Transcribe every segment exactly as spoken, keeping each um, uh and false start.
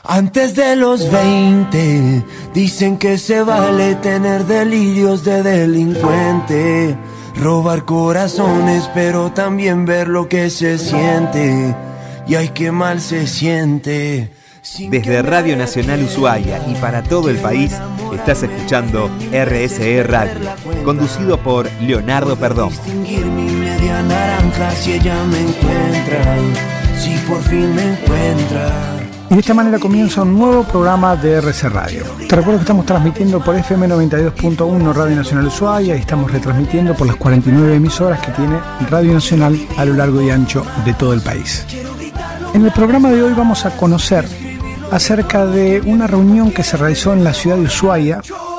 Antes de los veinte, dicen que se vale tener delirios de delincuente, robar corazones, pero también ver lo que se siente. Y ay, qué mal se siente. Desde Radio Nacional Ushuaia y para todo el país, estás escuchando R S E Radio, conducido por Leonardo Perdomo. Distinguir mi media naranja si ella me encuentra, si por fin me encuentra. Y de esta manera comienza un nuevo programa de R S E Radio. Te recuerdo que estamos transmitiendo por F M noventa y dos punto uno Radio Nacional Ushuaia y estamos retransmitiendo por las cuarenta y nueve emisoras que tiene Radio Nacional a lo largo y ancho de todo el país. En el programa de hoy vamos a conocer acerca de una reunión que se realizó en la ciudad de Ushuaia,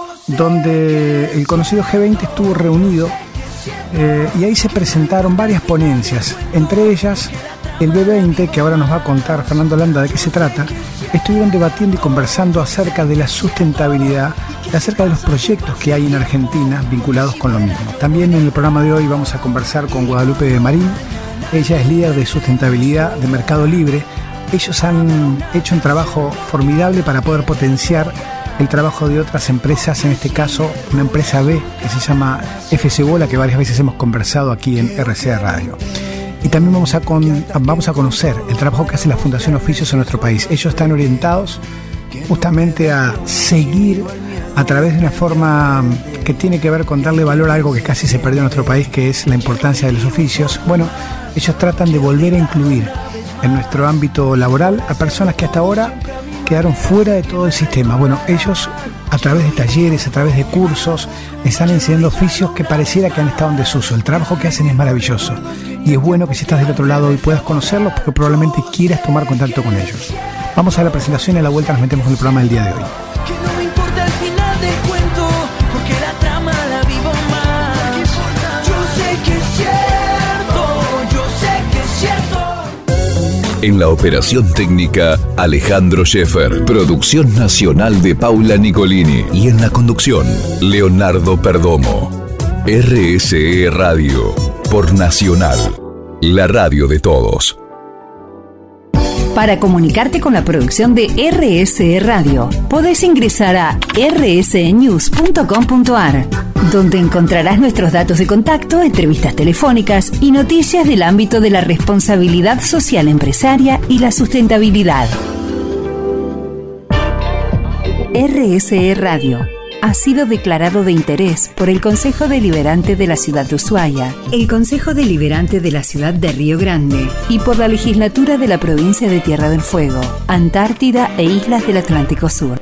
donde el conocido G veinte estuvo reunido eh, y ahí se presentaron varias ponencias, entre ellas el B veinte, que ahora nos va a contar Fernando Landa de qué se trata. Estuvieron debatiendo y conversando acerca de la sustentabilidad, acerca de los proyectos que hay en Argentina vinculados con lo mismo. También en el programa de hoy vamos a conversar con Guadalupe de Marín. Ella es líder de sustentabilidad de Mercado Libre. Ellos han hecho un trabajo formidable para poder potenciar el trabajo de otras empresas, en este caso una empresa B que se llama F C Bola, que varias veces hemos conversado aquí en R C E Radio. Y también vamos a, con, vamos a conocer el trabajo que hace la Fundación Oficios en nuestro país. Ellos están orientados justamente a seguir a través de una forma que tiene que ver con darle valor a algo que casi se perdió en nuestro país, que es la importancia de los oficios. Bueno, ellos tratan de volver a incluir en nuestro ámbito laboral a personas que hasta ahora quedaron fuera de todo el sistema. Bueno, ellos a través de talleres, a través de cursos, están enseñando oficios que pareciera que han estado en desuso. El trabajo que hacen es maravilloso y es bueno que si estás del otro lado hoy puedas conocerlos, porque probablemente quieras tomar contacto con ellos. Vamos a la presentación y a la vuelta nos metemos en el programa del día de hoy. Que no me importa el final del cuento, porque la trama la vivo más. Yo sé que es cierto, yo sé que es cierto. En la operación técnica, Alejandro Scheffer. Producción nacional de Paula Nicolini. Y en la conducción, Leonardo Perdomo. R S E Radio. Por Nacional. La radio de todos. Para comunicarte con la producción de R S E Radio, podés ingresar a r s e news punto com punto a r, donde encontrarás nuestros datos de contacto, entrevistas telefónicas y noticias del ámbito de la responsabilidad social empresaria y la sustentabilidad. R S E Radio ha sido declarado de interés por el Consejo Deliberante de la Ciudad de Ushuaia, el Consejo Deliberante de la Ciudad de Río Grande y por la Legislatura de la Provincia de Tierra del Fuego, Antártida e Islas del Atlántico Sur.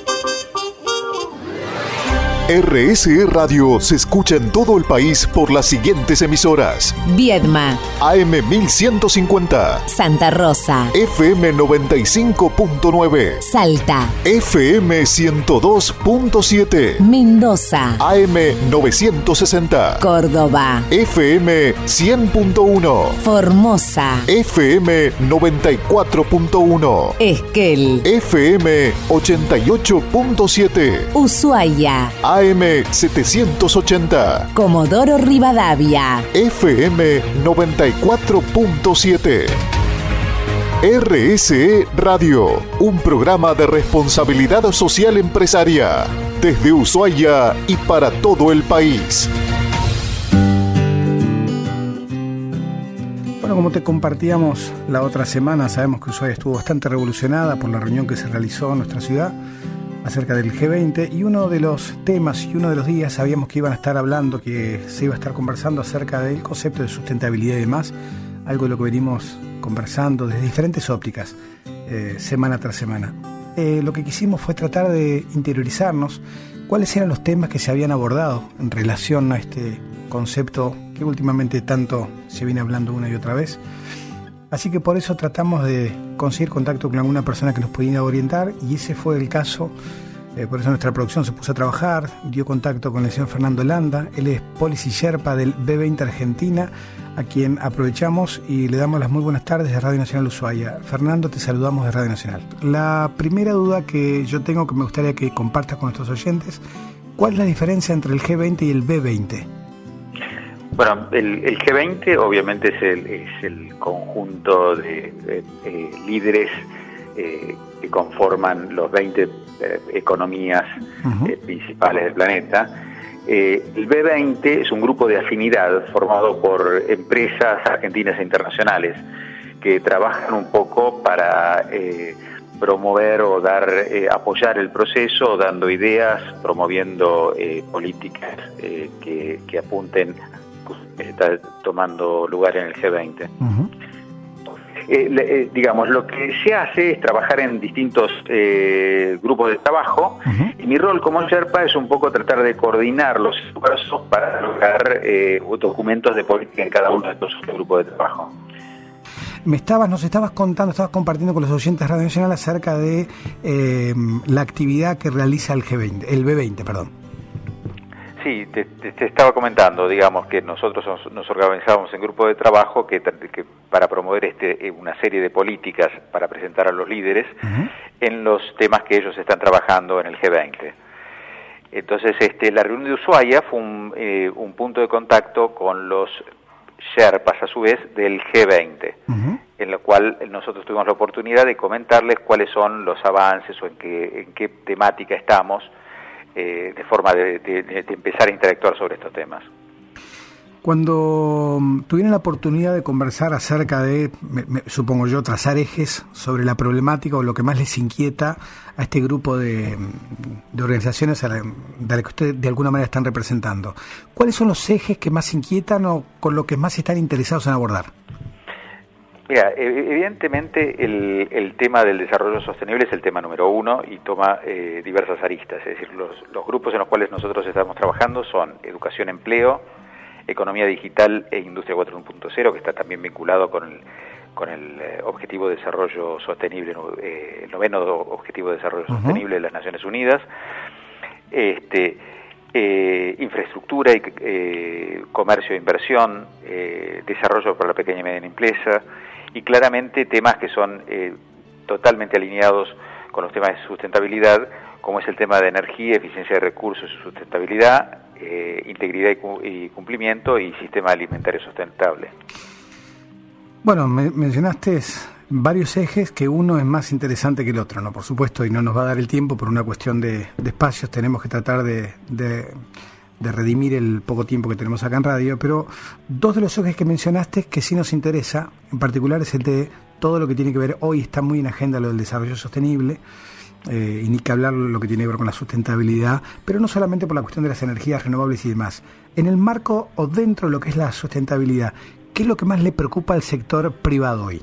R S E Radio se escucha en todo el país por las siguientes emisoras: Viedma, A M mil ciento cincuenta, Santa Rosa, F M noventa y cinco punto nueve, Salta, F M ciento dos punto siete, Mendoza, A M novecientos sesenta, Córdoba, F M cien punto uno, Formosa, F M noventa y cuatro punto uno, Esquel, F M ochenta y ocho punto siete, Ushuaia, A M setecientos ochenta, Comodoro Rivadavia, F M noventa y cuatro punto siete. R S E Radio, un programa de responsabilidad social empresaria, desde Ushuaia y para todo el país. Bueno, como te compartíamos la otra semana, sabemos que Ushuaia estuvo bastante revolucionada por la reunión que se realizó en nuestra ciudad acerca del G veinte, y uno de los temas y uno de los días sabíamos que iban a estar hablando, que se iba a estar conversando acerca del concepto de sustentabilidad y demás, algo de lo que venimos conversando desde diferentes ópticas, eh, semana tras semana. Eh, lo que quisimos fue tratar de interiorizarnos cuáles eran los temas que se habían abordado en relación a este concepto que últimamente tanto se viene hablando una y otra vez. Así que por eso tratamos de conseguir contacto con alguna persona que nos pudiera orientar, y ese fue el caso. Eh, por eso nuestra producción se puso a trabajar, dio contacto con el señor Fernando Landa. Él es Policy Sherpa del B veinte Argentina, a quien aprovechamos y le damos las muy buenas tardes de Radio Nacional Ushuaia. Fernando, te saludamos de Radio Nacional. La primera duda que yo tengo, que me gustaría que compartas con nuestros oyentes, ¿cuál es la diferencia entre el G veinte y el B veinte? Bueno, el, el G veinte obviamente es el, es el conjunto de, de, de líderes eh, que conforman los veinte eh, economías uh-huh. eh, principales del planeta. Eh, el B veinte es un grupo de afinidad formado por empresas argentinas e internacionales que trabajan un poco para eh, promover o dar, eh, apoyar el proceso, dando ideas, promoviendo eh, políticas eh, que, que apunten a estar tomando lugar en el G veinte. Uh-huh. Eh, eh, digamos, lo que se hace es trabajar en distintos eh, grupos de trabajo, uh-huh. y mi rol como Sherpa es un poco tratar de coordinar los esfuerzos para lograr eh, documentos de política en cada uno de estos grupos de trabajo. Me estabas, nos estabas contando, estabas compartiendo con los oyentes de Radio Nacional acerca de eh, la actividad que realiza el G veinte, el B veinte, perdón. Sí, te, te, te estaba comentando, digamos, que nosotros nos, nos organizamos en grupo de trabajo que, que para promover este una serie de políticas para presentar a los líderes uh-huh. en los temas que ellos están trabajando en el G veinte. Entonces, este, la reunión de Ushuaia fue un, eh, un punto de contacto con los Sherpas, a su vez, del G veinte, uh-huh. en lo cual nosotros tuvimos la oportunidad de comentarles cuáles son los avances o en qué, en qué temática estamos, eh, de forma de, de, de empezar a interactuar sobre estos temas. Cuando tuvieron la oportunidad de conversar acerca de, me, me, supongo yo, trazar ejes sobre la problemática o lo que más les inquieta a este grupo de, de organizaciones a la, de las que ustedes de alguna manera están representando, ¿cuáles son los ejes que más inquietan o con lo que más están interesados en abordar? Mira, evidentemente el, el tema del desarrollo sostenible es el tema número uno y toma eh, diversas aristas. Es decir, los, los grupos en los cuales nosotros estamos trabajando son educación, empleo, economía digital e industria cuatro punto cero, que está también vinculado con el, con el eh, objetivo de desarrollo sostenible, eh, el noveno objetivo de desarrollo uh-huh. sostenible de las Naciones Unidas. Este, eh, infraestructura y eh, comercio e inversión, eh, desarrollo para la pequeña y mediana empresa, y claramente temas que son eh, totalmente alineados con los temas de sustentabilidad, como es el tema de energía, eficiencia de recursos y sustentabilidad, eh, integridad y, cu- y cumplimiento y sistema alimentario sustentable. Bueno, me mencionaste varios ejes, que uno es más interesante que el otro, ¿no? Por supuesto, y no nos va a dar el tiempo por una cuestión de, de espacios, tenemos que tratar de, de, de redimir el poco tiempo que tenemos acá en radio, pero dos de los ejes que mencionaste que sí nos interesa, en particular es el de todo lo que tiene que ver, hoy está muy en agenda lo del desarrollo sostenible, eh, y ni que hablar lo que tiene que ver con la sustentabilidad, pero no solamente por la cuestión de las energías renovables y demás. En el marco o dentro de lo que es la sustentabilidad, ¿qué es lo que más le preocupa al sector privado hoy?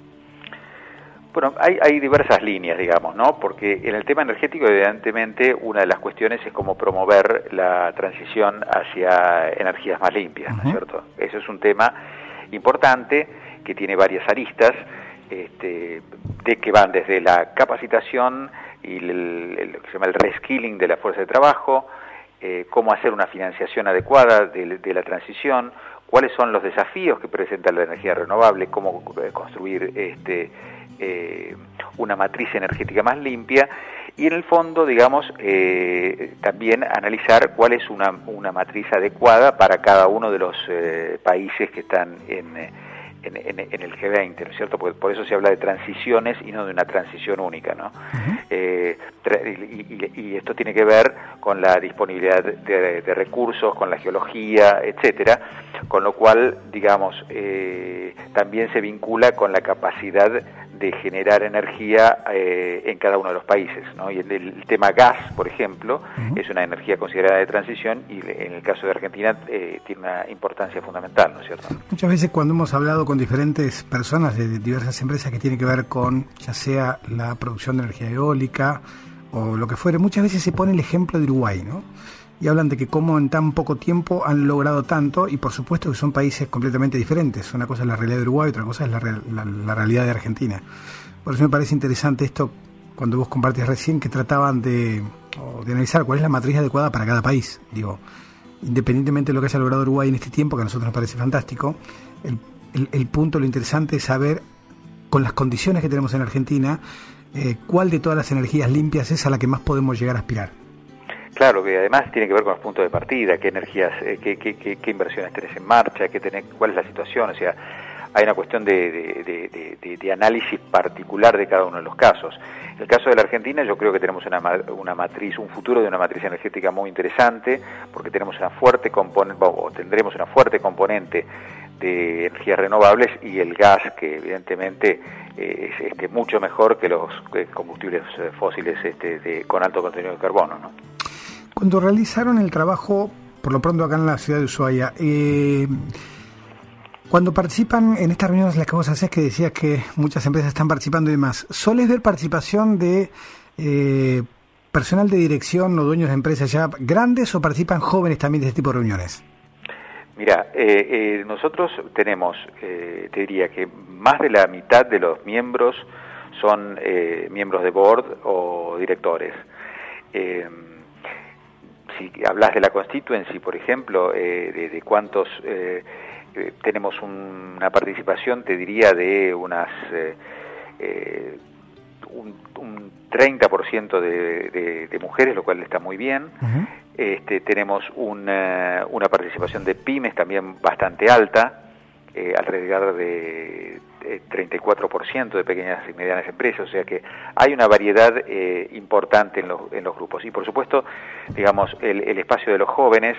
Bueno, hay, hay diversas líneas, digamos, ¿no? Porque en el tema energético, evidentemente, una de las cuestiones es cómo promover la transición hacia energías más limpias, uh-huh. ¿no es cierto? Eso es un tema importante que tiene varias aristas, este, de que van desde la capacitación y el, el, lo que se llama el reskilling de la fuerza de trabajo, eh, cómo hacer una financiación adecuada de, de la transición, cuáles son los desafíos que presenta la energía renovable, cómo eh, construir este eh, una matriz energética más limpia, y en el fondo, digamos, eh, también analizar cuál es una, una matriz adecuada para cada uno de los eh, países que están en, en, en, en el G veinte, ¿no es cierto? Por, por eso se habla de transiciones y no de una transición única, ¿no? Uh-huh. eh, y, y, y esto tiene que ver con la disponibilidad de, de recursos, con la geología, etcétera, con lo cual, digamos, eh, también se vincula con la capacidad de generar energía eh, en cada uno de los países, ¿no? Y el, el tema gas, por ejemplo, uh-huh. es una energía considerada de transición y en el caso de Argentina eh, tiene una importancia fundamental, ¿no es cierto? Muchas veces cuando hemos hablado con diferentes personas de diversas empresas que tienen que ver con ya sea la producción de energía eólica o lo que fuere, muchas veces se pone el ejemplo de Uruguay, ¿no? Y hablan de que cómo en tan poco tiempo han logrado tanto, y por supuesto que son países completamente diferentes. Una cosa es la realidad de Uruguay, otra cosa es la, la, la realidad de Argentina. Por eso me parece interesante esto, cuando vos compartís recién, que trataban de, de analizar cuál es la matriz adecuada para cada país. Digo, independientemente de lo que haya logrado Uruguay en este tiempo, que a nosotros nos parece fantástico, el, el, el punto, lo interesante es saber, con las condiciones que tenemos en Argentina, eh, cuál de todas las energías limpias es a la que más podemos llegar a aspirar. Claro, que además tiene que ver con los puntos de partida, qué energías, eh, qué, qué, qué, qué inversiones tenés en marcha, qué tenés, cuál es la situación, o sea, hay una cuestión de, de, de, de, de análisis particular de cada uno de los casos. En el caso de la Argentina, yo creo que tenemos una, una matriz, un futuro de una matriz energética muy interesante, porque tenemos una fuerte componente, o tendremos una fuerte componente de energías renovables, y el gas, que evidentemente eh, es este, mucho mejor que los eh, combustibles fósiles este, de, con alto contenido de carbono, ¿no? Cuando realizaron el trabajo, por lo pronto acá en la ciudad de Ushuaia, eh, cuando participan en estas reuniones, las que vos hacés, que decías que muchas empresas están participando y demás, ¿solés ver participación de eh, personal de dirección o dueños de empresas ya grandes, o participan jóvenes también de este tipo de reuniones? Mira, eh, eh, nosotros tenemos, eh, te diría que más de la mitad de los miembros son eh, miembros de board o directores. Eh, si hablas de la constituency, por ejemplo, eh, de, de cuántos... Eh, Eh, tenemos un, una participación, te diría, de unas eh, eh, un, un treinta por ciento de, de, de mujeres, lo cual está muy bien. Uh-huh. Este, tenemos una, una participación de pymes también bastante alta, eh, alrededor de, de treinta y cuatro por ciento de pequeñas y medianas empresas, o sea que hay una variedad eh, importante en los, en los grupos. Y por supuesto, digamos, el, el espacio de los jóvenes,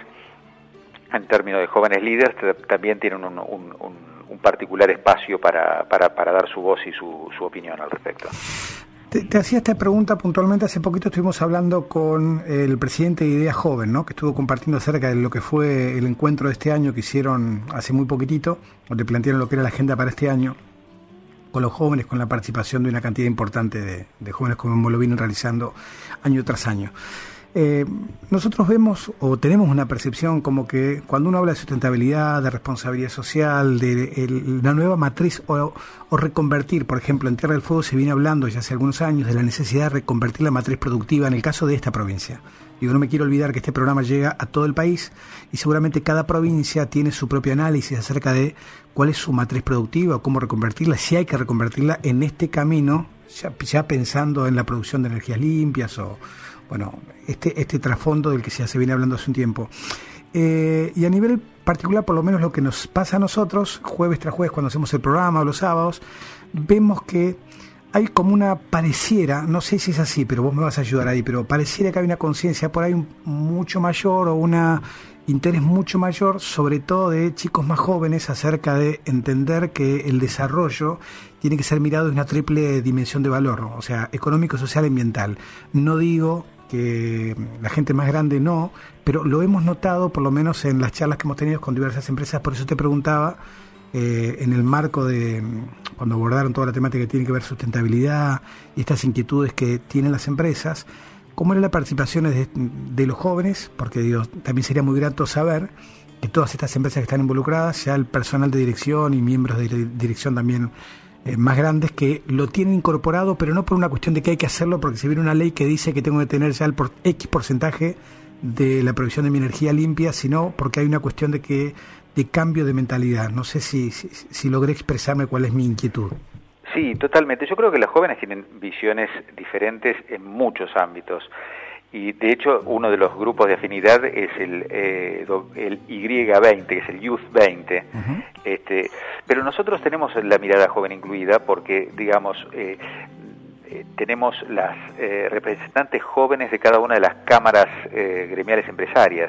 en términos de jóvenes líderes, también tienen un, un, un, un particular espacio para, para, para dar su voz y su, su opinión al respecto. Te, te hacía esta pregunta puntualmente. Hace poquito estuvimos hablando con el presidente de Idea Joven, ¿no?, que estuvo compartiendo acerca de lo que fue el encuentro de este año que hicieron hace muy poquitito, donde plantearon lo que era la agenda para este año, con los jóvenes, con la participación de una cantidad importante de, de jóvenes, como lo vienen realizando año tras año. Eh, nosotros vemos o tenemos una percepción como que cuando uno habla de sustentabilidad, de responsabilidad social, de el, la nueva matriz o, o reconvertir, por ejemplo, en Tierra del Fuego se viene hablando ya hace algunos años de la necesidad de reconvertir la matriz productiva en el caso de esta provincia. Digo, no me quiero olvidar que este programa llega a todo el país y seguramente cada provincia tiene su propio análisis acerca de cuál es su matriz productiva o cómo reconvertirla, si hay que reconvertirla en este camino, ya, ya pensando en la producción de energías limpias o... Bueno, este este trasfondo del que ya se viene hablando hace un tiempo. Eh, y a nivel particular, por lo menos lo que nos pasa a nosotros, jueves tras jueves, cuando hacemos el programa o los sábados, vemos que hay como una pareciera, no sé si es así, pero vos me vas a ayudar ahí, pero pareciera que hay una conciencia por ahí mucho mayor o un interés mucho mayor, sobre todo de chicos más jóvenes, acerca de entender que el desarrollo tiene que ser mirado en una triple dimensión de valor, o sea, económico, social y ambiental. No digo que la gente más grande no, pero lo hemos notado por lo menos en las charlas que hemos tenido con diversas empresas. Por eso te preguntaba, eh, en el marco de cuando abordaron toda la temática que tiene que ver sustentabilidad y estas inquietudes que tienen las empresas, ¿cómo era la participación de, de los jóvenes? Porque digo, también sería muy grato saber que todas estas empresas que están involucradas, ya el personal de dirección y miembros de dirección también Eh, más grandes, que lo tienen incorporado, pero no por una cuestión de que hay que hacerlo porque se viene una ley que dice que tengo que tener ya el por X porcentaje de la provisión de mi energía limpia, sino porque hay una cuestión de que de cambio de mentalidad. No sé si, si, si logré expresarme cuál es mi inquietud. Sí, totalmente. Yo creo que los jóvenes tienen visiones diferentes en muchos ámbitos. Y de hecho uno de los grupos de afinidad es el, eh, el Y veinte, que es el Youth veinte. Uh-huh. Este, pero nosotros tenemos la mirada joven incluida porque, digamos, eh, eh, tenemos las eh, representantes jóvenes de cada una de las cámaras eh, gremiales empresarias,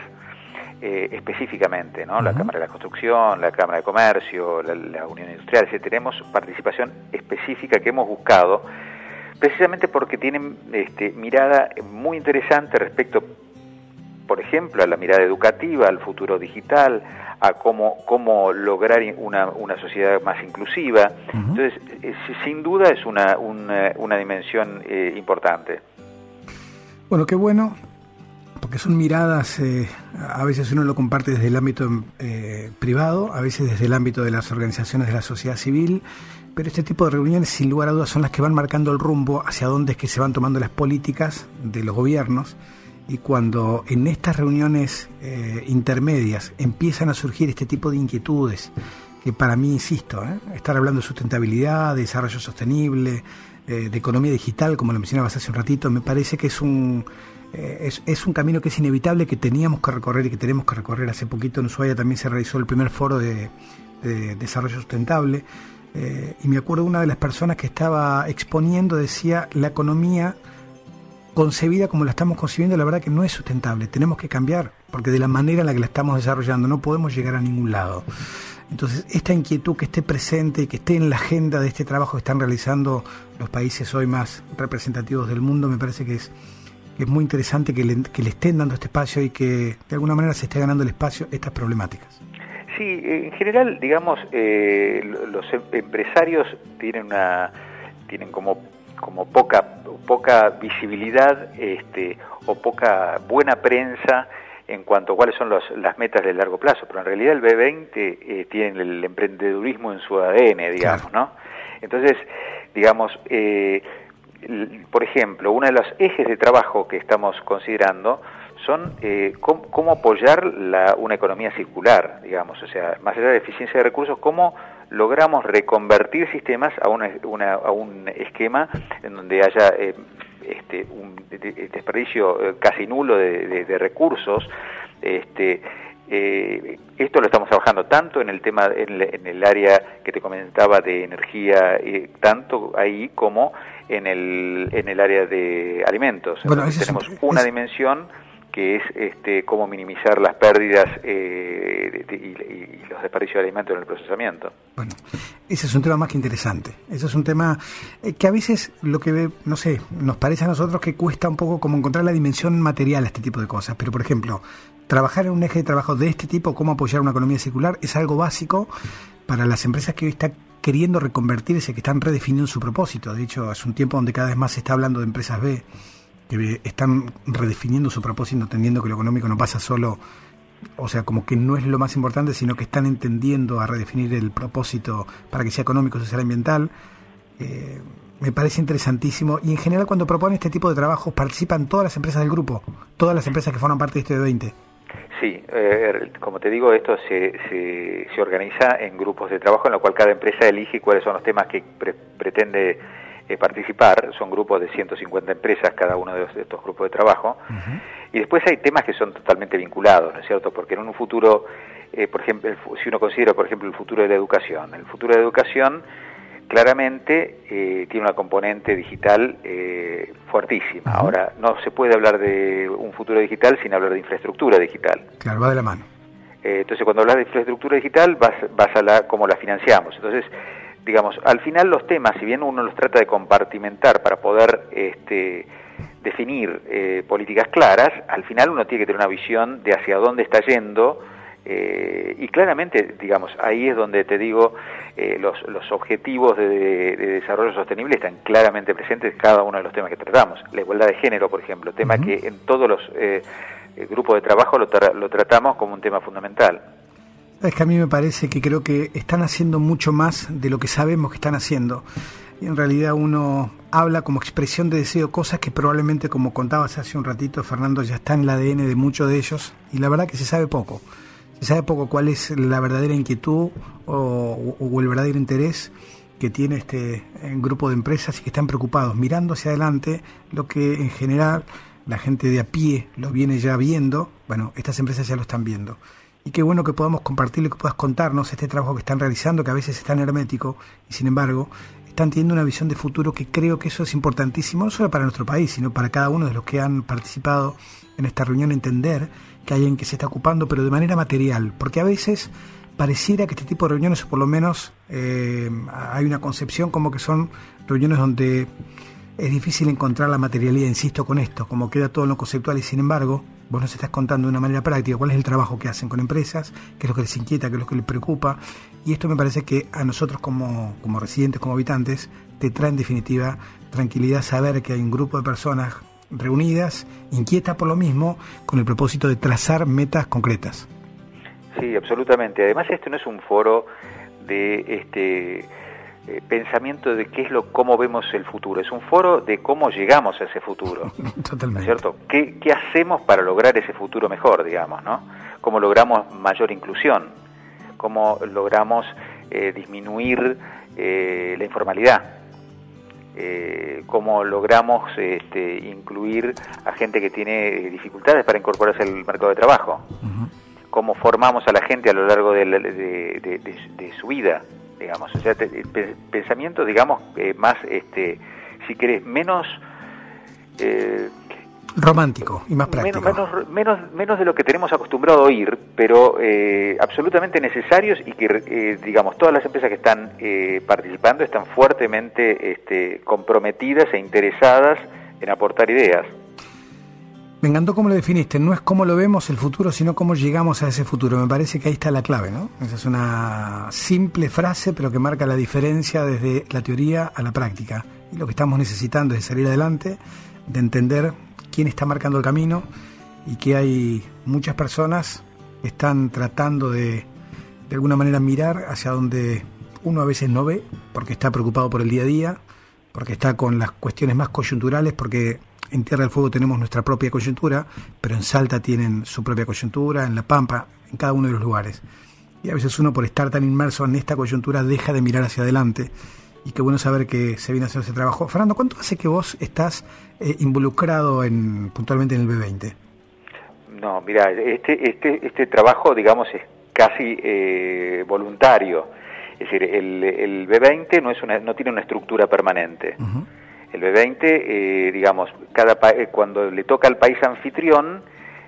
eh, específicamente, ¿no? Uh-huh. La Cámara de la Construcción, la Cámara de Comercio, la, la Unión Industrial, etcétera. Tenemos participación específica que hemos buscado precisamente porque tienen este, mirada muy interesante respecto, por ejemplo, a la mirada educativa, al futuro digital, a cómo cómo lograr una, una sociedad más inclusiva. Uh-huh. Entonces, eh, sin duda es una, una, una dimensión eh, importante. Bueno, qué bueno, porque son miradas, eh, a veces uno lo comparte desde el ámbito eh, privado, a veces desde el ámbito de las organizaciones de la sociedad civil, pero este tipo de reuniones, sin lugar a dudas, son las que van marcando el rumbo hacia dónde es que se van tomando las políticas de los gobiernos. Y cuando en estas reuniones eh, intermedias empiezan a surgir este tipo de inquietudes, que para mí, insisto, ¿eh? estar hablando de sustentabilidad, de desarrollo sostenible, eh, de economía digital, como lo mencionabas hace un ratito, me parece que es un eh, es, es un camino que es inevitable, que teníamos que recorrer y que tenemos que recorrer. Hace poquito en Ushuaia también se realizó el primer foro de, de desarrollo sustentable, eh, y me acuerdo una de las personas que estaba exponiendo decía, la economía concebida como la estamos concibiendo, la verdad que no es sustentable, tenemos que cambiar, porque de la manera en la que la estamos desarrollando no podemos llegar a ningún lado. Entonces, esta inquietud que esté presente y que esté en la agenda de este trabajo que están realizando los países hoy más representativos del mundo, me parece que es, que es muy interesante que le, que le estén dando este espacio y que de alguna manera se esté ganando el espacio estas problemáticas. Sí, en general, digamos, eh, los empresarios tienen una tienen como como poca poca visibilidad este, o poca buena prensa en cuanto a cuáles son los, las metas de largo plazo, pero en realidad el B veinte eh, tiene el emprendedurismo en su A D N, digamos, claro. ¿no? Entonces, digamos, eh, por ejemplo, uno de los ejes de trabajo que estamos considerando son eh, cómo, cómo apoyar la, una economía circular, digamos, o sea, más allá de eficiencia de recursos, cómo logramos reconvertir sistemas a, una, una, a un esquema en donde haya eh, este, un desperdicio casi nulo de, de, de recursos. Este, eh, esto lo estamos trabajando tanto en el tema, en, en el área que te comentaba de energía, eh, tanto ahí como en el, en el área de alimentos. Bueno, tenemos es, una es... dimensión que es este, cómo minimizar las pérdidas eh, de, de, y, y los desperdicios de alimentos en el procesamiento. Bueno, ese es un tema más que interesante. Ese es un tema eh, que a veces lo que, no sé, nos parece a nosotros que cuesta un poco como encontrar la dimensión material a este tipo de cosas. Pero, por ejemplo, trabajar en un eje de trabajo de este tipo, cómo apoyar una economía circular, es algo básico para las empresas que hoy están queriendo reconvertirse, que están redefiniendo su propósito. De hecho, es un tiempo donde cada vez más se está hablando de empresas B, que están redefiniendo su propósito, entendiendo que lo económico no pasa solo, o sea, como que no es lo más importante, sino que están entendiendo a redefinir el propósito para que sea económico, social, ambiental. Eh, me parece interesantísimo, y en general cuando proponen este tipo de trabajos participan todas las empresas del grupo, todas las empresas que forman parte de este B veinte. Sí, eh, como te digo, esto se, se, se organiza en grupos de trabajo en lo cual cada empresa elige cuáles son los temas que pre pretende Eh, participar. Son grupos de ciento cincuenta empresas cada uno de, los, de estos grupos de trabajo. Uh-huh. Y después hay temas que son totalmente vinculados, ¿no es cierto? Porque en un futuro, eh, por ejemplo, el, si uno considera, por ejemplo, el futuro de la educación, el futuro de la educación claramente eh, tiene una componente digital eh, fuertísima. Uh-huh. Ahora, no se puede hablar de un futuro digital sin hablar de infraestructura digital. Claro, va de la mano. Eh, entonces, cuando hablas de infraestructura digital, vas, vas a la cómo la financiamos. Entonces, digamos, al final los temas, si bien uno los trata de compartimentar para poder este, definir eh, políticas claras, al final uno tiene que tener una visión de hacia dónde está yendo, eh, y claramente, digamos, ahí es donde te digo, eh, los, los objetivos de, de, de desarrollo sostenible están claramente presentes en cada uno de los temas que tratamos. La igualdad de género, por ejemplo, tema uh-huh. que en todos los eh, grupos de trabajo lo, tra lo tratamos como un tema fundamental. Es que a mí me parece que creo que están haciendo mucho más de lo que sabemos que están haciendo. Y en realidad uno habla como expresión de deseo cosas que probablemente, como contabas hace un ratito, Fernando, ya está en el A D N de muchos de ellos. Y la verdad que se sabe poco. Se sabe poco cuál es la verdadera inquietud o, o el verdadero interés que tiene este grupo de empresas y que están preocupados, mirando hacia adelante, lo que en general la gente de a pie lo viene ya viendo. Bueno, estas empresas ya lo están viendo. Y qué bueno que podamos compartirlo, que puedas contarnos este trabajo que están realizando, que a veces es tan hermético, y sin embargo, están teniendo una visión de futuro que creo que eso es importantísimo, no solo para nuestro país, sino para cada uno de los que han participado en esta reunión, entender que hay alguien que se está ocupando, pero de manera material, porque a veces pareciera que este tipo de reuniones, o por lo menos eh, hay una concepción como que son reuniones donde es difícil encontrar la materialidad, insisto con esto, como queda todo en lo conceptual, y sin embargo, vos nos estás contando de una manera práctica cuál es el trabajo que hacen con empresas, qué es lo que les inquieta, qué es lo que les preocupa, y esto me parece que a nosotros como, como residentes, como habitantes, te trae en definitiva tranquilidad saber que hay un grupo de personas reunidas, inquietas por lo mismo, con el propósito de trazar metas concretas. Sí, absolutamente. Además, este no es un foro de este eh, pensamiento de qué es lo, cómo vemos el futuro. Es un foro de cómo llegamos a ese futuro. Totalmente. ¿No es cierto? ¿Qué, qué hacemos para lograr ese futuro mejor, digamos, ¿no? ¿Cómo logramos mayor inclusión? ¿Cómo logramos eh, disminuir eh, la informalidad? eh, cómo logramos este, incluir a gente que tiene dificultades para incorporarse al mercado de trabajo, uh-huh. cómo formamos a la gente a lo largo de, de, de, de, de su vida, digamos, o sea, te, pe, pensamiento, digamos, eh, más, este, si querés, menos... Eh, romántico y más práctico. Menos, menos, menos, menos de lo que tenemos acostumbrado a oír, pero eh, absolutamente necesarios y que, eh, digamos, todas las empresas que están eh, participando están fuertemente este, comprometidas e interesadas en aportar ideas. Me encantó cómo lo definiste, no es cómo lo vemos el futuro, sino cómo llegamos a ese futuro. Me parece que ahí está la clave, ¿no? Esa es una simple frase, pero que marca la diferencia desde la teoría a la práctica. Y lo que estamos necesitando es salir adelante, de entender quién está marcando el camino y que hay muchas personas que están tratando de de alguna manera mirar hacia donde uno a veces no ve, porque está preocupado por el día a día, porque está con las cuestiones más coyunturales, porque en Tierra del Fuego tenemos nuestra propia coyuntura, pero en Salta tienen su propia coyuntura, en La Pampa, en cada uno de los lugares. Y a veces uno, por estar tan inmerso en esta coyuntura, deja de mirar hacia adelante. Y qué bueno saber que se viene a hacer ese trabajo. Fernando, ¿cuánto hace que vos estás eh, involucrado en puntualmente en el B veinte? No, mira, este este este trabajo, digamos, es casi eh, voluntario. Es decir, el, el B veinte no es una no tiene una estructura permanente. Uh-huh. El B veinte, eh, digamos, cada pa- cuando le toca al país anfitrión,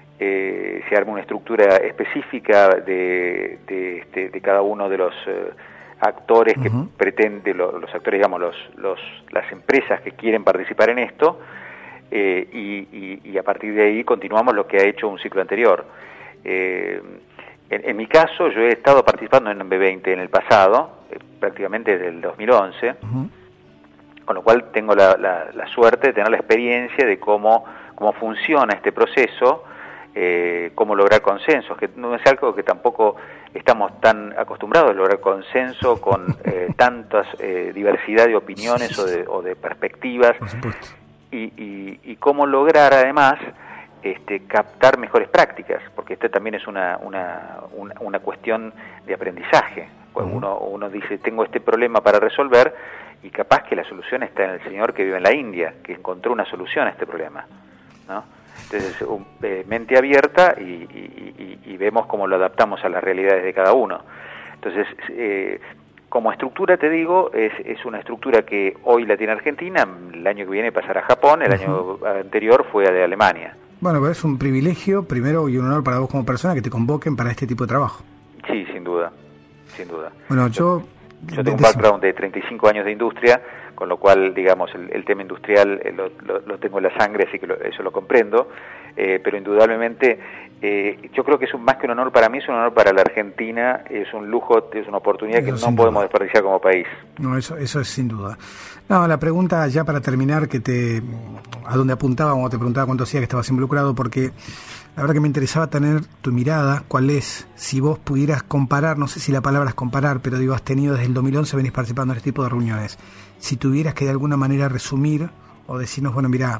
eh, se arma una estructura específica de de, este, de cada uno de los eh, actores que uh-huh. pretende, lo, los actores, digamos, los, los, las empresas que quieren participar en esto, eh, y, y, y a partir de ahí continuamos lo que ha hecho un ciclo anterior. Eh, en, en mi caso, yo he estado participando en B veinte en el pasado, eh, prácticamente desde el dos mil once, uh-huh. con lo cual tengo la, la, la suerte de tener la experiencia de cómo, cómo funciona este proceso, eh, cómo lograr consensos, que no es algo que tampoco estamos tan acostumbrados a lograr consenso con eh, tantas eh, diversidad de opiniones o de, o de perspectivas, y, y, y cómo lograr además este, captar mejores prácticas, porque esto también es una, una, una, una cuestión de aprendizaje. Cuando uh-huh. uno, uno dice, tengo este problema para resolver, y capaz que la solución está en el señor que vive en la India, que encontró una solución a este problema, ¿no? Entonces, un, eh, mente abierta y, y, y, y vemos cómo lo adaptamos a las realidades de cada uno. Entonces, eh, como estructura, te digo, es, es una estructura que hoy la tiene Argentina, el año que viene pasará a Japón, el uh-huh. año anterior fue a de Alemania. Bueno, pues es un privilegio, primero, y un honor para vos como persona que te convoquen para este tipo de trabajo. Sí, sin duda, sin duda. Bueno, yo... Yo tengo un background de treinta y cinco años de industria, con lo cual, digamos, el, el tema industrial eh, lo, lo, lo tengo en la sangre, así que lo, eso lo comprendo, eh, pero indudablemente eh, yo creo que es un, más que un honor para mí, es un honor para la Argentina, es un lujo, es una oportunidad eso que no podemos duda. desperdiciar como país. No, eso eso es sin duda. No, la pregunta ya para terminar, que te a dónde apuntaba, cuando te preguntaba cuánto hacía que estabas involucrado, porque la verdad que me interesaba tener tu mirada, cuál es, si vos pudieras comparar, no sé si la palabra es comparar, pero digo, has tenido desde el dos mil once, venís participando en este tipo de reuniones. Si tuvieras que de alguna manera resumir o decirnos, bueno, mira,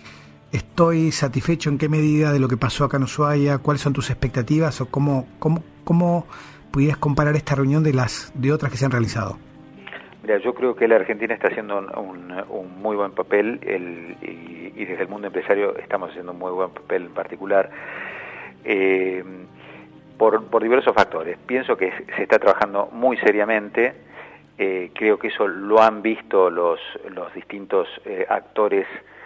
estoy satisfecho en qué medida de lo que pasó acá en Ushuaia, cuáles son tus expectativas o cómo, cómo, cómo pudieras comparar esta reunión de las de otras que se han realizado. Mira, yo creo que la Argentina está haciendo un, un, un muy buen papel el, y, y desde el mundo empresario estamos haciendo un muy buen papel en particular eh, por, por diversos factores. Pienso que se está trabajando muy seriamente, eh, creo que eso lo han visto los, los distintos eh, actores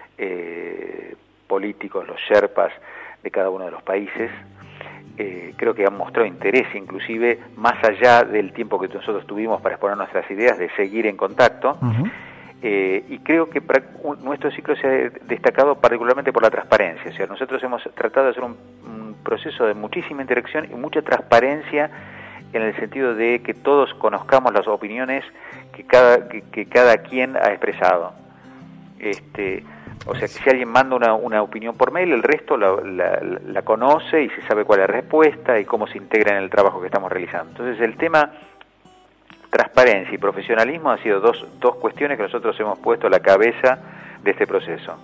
eh, políticos, los sherpas de cada uno de los países. Eh, creo que han mostrado interés, inclusive más allá del tiempo que nosotros tuvimos para exponer nuestras ideas, de seguir en contacto. Uh-huh. eh, y creo que para, un, nuestro ciclo se ha destacado particularmente por la transparencia. O sea, nosotros hemos tratado de hacer un, un proceso de muchísima interacción y mucha transparencia en el sentido de que todos conozcamos las opiniones que cada, que, que cada quien ha expresado. Este... O sea, que si alguien manda una, una opinión por mail, el resto la, la, la conoce y se sabe cuál es la respuesta y cómo se integra en el trabajo que estamos realizando. Entonces, el tema transparencia y profesionalismo han sido dos, dos cuestiones que nosotros hemos puesto a la cabeza de este proceso.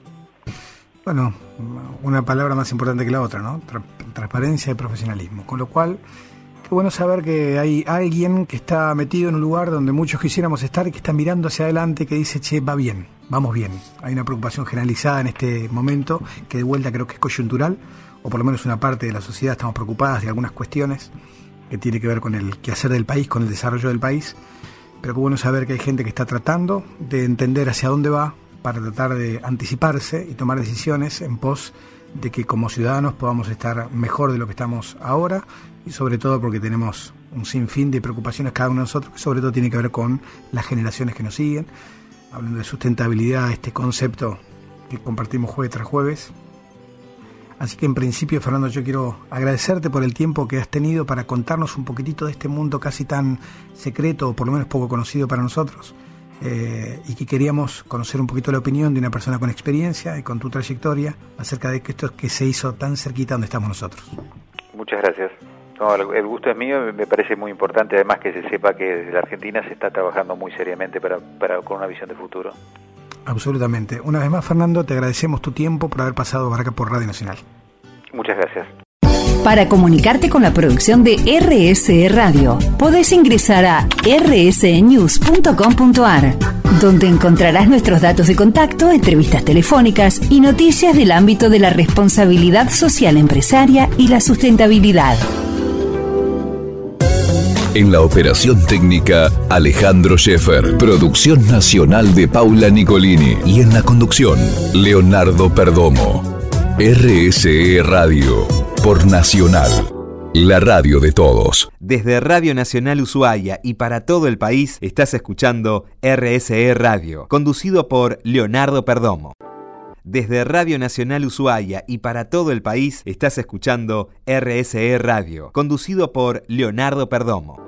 Bueno, una palabra más importante que la otra, ¿no? Tra- transparencia y profesionalismo. Con lo cual, Qué bueno saber que hay alguien que está metido en un lugar donde muchos quisiéramos estar y que está mirando hacia adelante, que dice, che, va bien, vamos bien. Hay una preocupación generalizada en este momento, que de vuelta creo que es coyuntural, o por lo menos una parte de la sociedad estamos preocupadas de algunas cuestiones que tiene que ver con el quehacer del país, con el desarrollo del país. Pero qué bueno saber que hay gente que está tratando de entender hacia dónde va para tratar de anticiparse y tomar decisiones en pos de que como ciudadanos podamos estar mejor de lo que estamos ahora, y sobre todo porque tenemos un sinfín de preocupaciones cada uno de nosotros, que sobre todo tiene que ver con las generaciones que nos siguen. Hablando de sustentabilidad, este concepto que compartimos jueves tras jueves. Así que en principio, Fernando, yo quiero agradecerte por el tiempo que has tenido para contarnos un poquitito de este mundo casi tan secreto, o por lo menos poco conocido para nosotros, eh, y que queríamos conocer un poquito la opinión de una persona con experiencia y con tu trayectoria acerca de que esto que se hizo tan cerquita donde estamos nosotros. Muchas gracias. No, el gusto es mío, me parece muy importante además que se sepa que desde la Argentina se está trabajando muy seriamente para, para con una visión de futuro. Absolutamente. Una vez más, Fernando, te agradecemos tu tiempo por haber pasado por acá por Radio Nacional. Muchas gracias. Para comunicarte con la producción de R S E Radio, podés ingresar a r s e news punto com punto a r, donde encontrarás nuestros datos de contacto, entrevistas telefónicas y noticias del ámbito de la responsabilidad social empresaria y la sustentabilidad. En la operación técnica, Alejandro Scheffer, producción nacional de Paula Nicolini, y en la conducción, Leonardo Perdomo. R S E Radio, por Nacional, la radio de todos. Desde Radio Nacional Ushuaia y para todo el país, estás escuchando R S E Radio, conducido por Leonardo Perdomo. Desde Radio Nacional Ushuaia y para todo el país, estás escuchando R S E Radio, conducido por Leonardo Perdomo.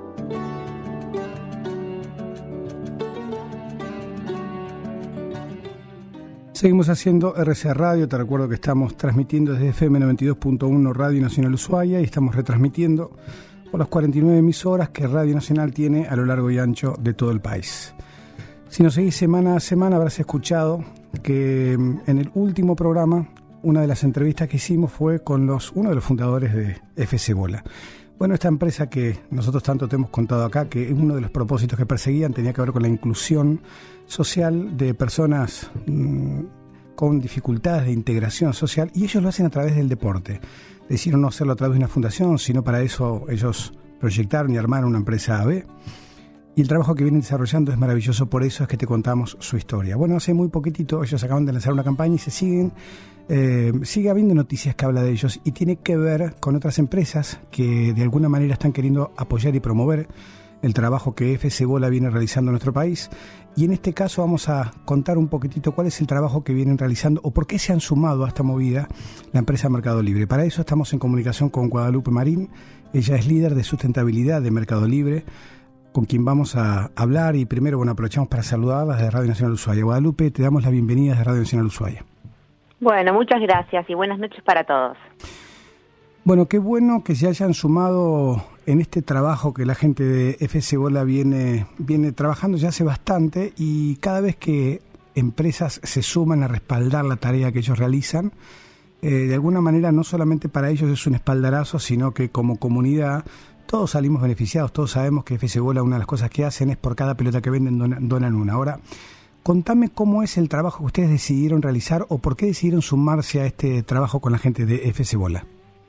Seguimos haciendo R S E Radio. Te recuerdo que estamos transmitiendo desde F M noventa y dos punto uno Radio Nacional Ushuaia y estamos retransmitiendo por las cuarenta y nueve emisoras que Radio Nacional tiene a lo largo y ancho de todo el país. Si nos seguís semana a semana habrás escuchado que en el último programa una de las entrevistas que hicimos fue con los uno de los fundadores de F C Bola. Bueno, esta empresa que nosotros tanto te hemos contado acá, que uno de los propósitos que perseguían tenía que ver con la inclusión social de personas mmm, con dificultades de integración social, y ellos lo hacen a través del deporte. Decidieron no hacerlo a través de una fundación, sino para eso ellos proyectaron y armaron una empresa A B. Y el trabajo que vienen desarrollando es maravilloso, por eso es que te contamos su historia. Bueno, hace muy poquitito ellos acaban de lanzar una campaña y se siguen, eh, sigue habiendo noticias que habla de ellos, y tiene que ver con otras empresas que de alguna manera están queriendo apoyar y promover el trabajo que F C Bola viene realizando en nuestro país. Y en este caso vamos a contar un poquitito cuál es el trabajo que vienen realizando o por qué se han sumado a esta movida la empresa Mercado Libre. Para eso estamos en comunicación con Guadalupe Marín. Ella es líder de sustentabilidad de Mercado Libre, con quien vamos a hablar. Y primero, bueno, aprovechamos para saludarlas de Radio Nacional Ushuaia. Guadalupe, te damos la bienvenida de Radio Nacional Ushuaia. Bueno, muchas gracias y buenas noches para todos. Bueno, qué bueno que se hayan sumado en este trabajo que la gente de F C Bola viene, viene trabajando ya hace bastante, y cada vez que empresas se suman a respaldar la tarea que ellos realizan, eh, de alguna manera no solamente para ellos es un espaldarazo, sino que como comunidad todos salimos beneficiados. Todos sabemos que F C Bola, una de las cosas que hacen es por cada pelota que venden donan, donan una. Ahora, contame cómo es el trabajo que ustedes decidieron realizar o por qué decidieron sumarse a este trabajo con la gente de F C Bola.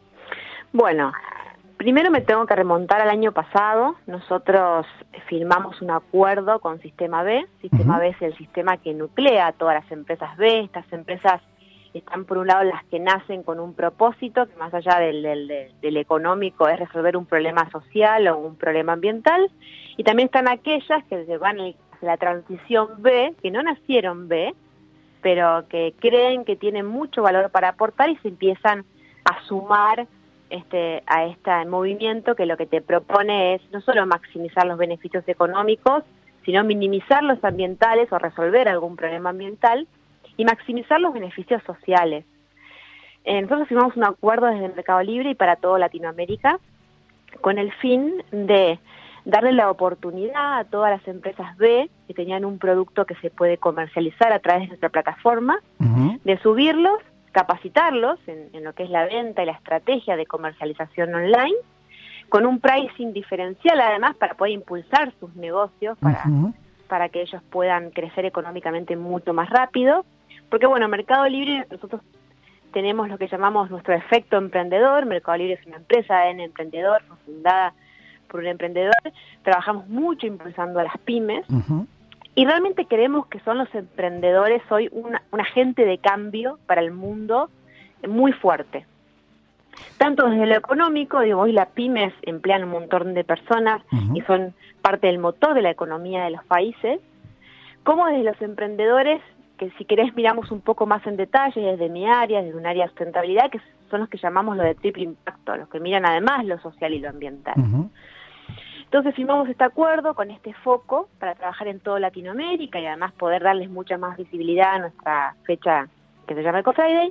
Bueno, primero me tengo que remontar al año pasado. Nosotros firmamos un acuerdo con Sistema B. Sistema uh-huh. B es el sistema que nuclea a todas las empresas B. Estas empresas están por un lado las que nacen con un propósito, que más allá del, del, del económico es resolver un problema social o un problema ambiental, y también están aquellas que se van hacia la transición B, que no nacieron B, pero que creen que tienen mucho valor para aportar y se empiezan a sumar Este, a este movimiento que lo que te propone es no solo maximizar los beneficios económicos, sino minimizar los ambientales o resolver algún problema ambiental y maximizar los beneficios sociales. Eh, nosotros firmamos un acuerdo desde el Mercado Libre y para toda Latinoamérica con el fin de darle la oportunidad a todas las empresas B que tenían un producto que se puede comercializar a través de nuestra plataforma, uh-huh. de subirlos, capacitarlos en, en lo que es la venta y la estrategia de comercialización online, con un pricing diferencial además para poder impulsar sus negocios, para, uh-huh. para que ellos puedan crecer económicamente mucho más rápido. Porque bueno, Mercado Libre, nosotros tenemos lo que llamamos nuestro efecto emprendedor. Mercado Libre es una empresa en emprendedor, fue fundada por un emprendedor. Trabajamos mucho impulsando a las pymes. Uh-huh. Y realmente creemos que son los emprendedores hoy una, un agente de cambio para el mundo muy fuerte. Tanto desde lo económico, digo, hoy las pymes emplean un montón de personas uh-huh. y son parte del motor de la economía de los países, como desde los emprendedores, que si querés miramos un poco más en detalle, desde mi área, desde un área de sustentabilidad, que son los que llamamos lo de triple impacto, los que miran además lo social y lo ambiental. Uh-huh. Entonces firmamos este acuerdo con este foco para trabajar en toda Latinoamérica y además poder darles mucha más visibilidad a nuestra fecha que se llama Eco Friday.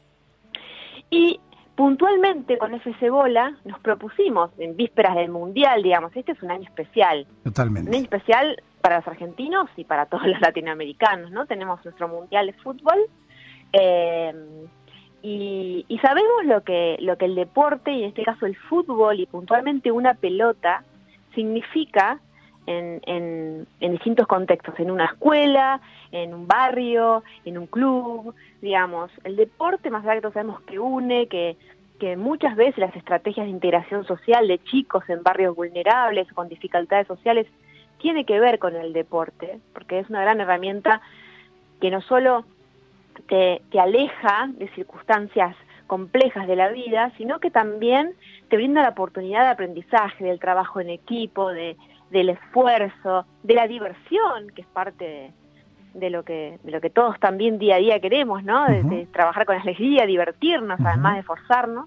Y puntualmente con F C Bola nos propusimos, en vísperas del Mundial, digamos, este es un año especial. Totalmente. Un año especial para los argentinos y para todos los latinoamericanos, ¿no? Tenemos nuestro Mundial de Fútbol eh, y, y sabemos lo que, lo que el deporte, y en este caso el fútbol y puntualmente una pelota, significa en, en, en distintos contextos, en una escuela, en un barrio, en un club, digamos. El deporte, más allá que todos sabemos que une, que, que muchas veces las estrategias de integración social de chicos en barrios vulnerables, con dificultades sociales, tiene que ver con el deporte, porque es una gran herramienta que no solo te, te aleja de circunstancias complejas de la vida, sino que también te brinda la oportunidad de aprendizaje, del trabajo en equipo, de, del esfuerzo, de la diversión, que es parte de, de lo que de lo que todos también día a día queremos, ¿no? De, uh-huh. de trabajar con alegría, divertirnos, uh-huh. además de esforzarnos.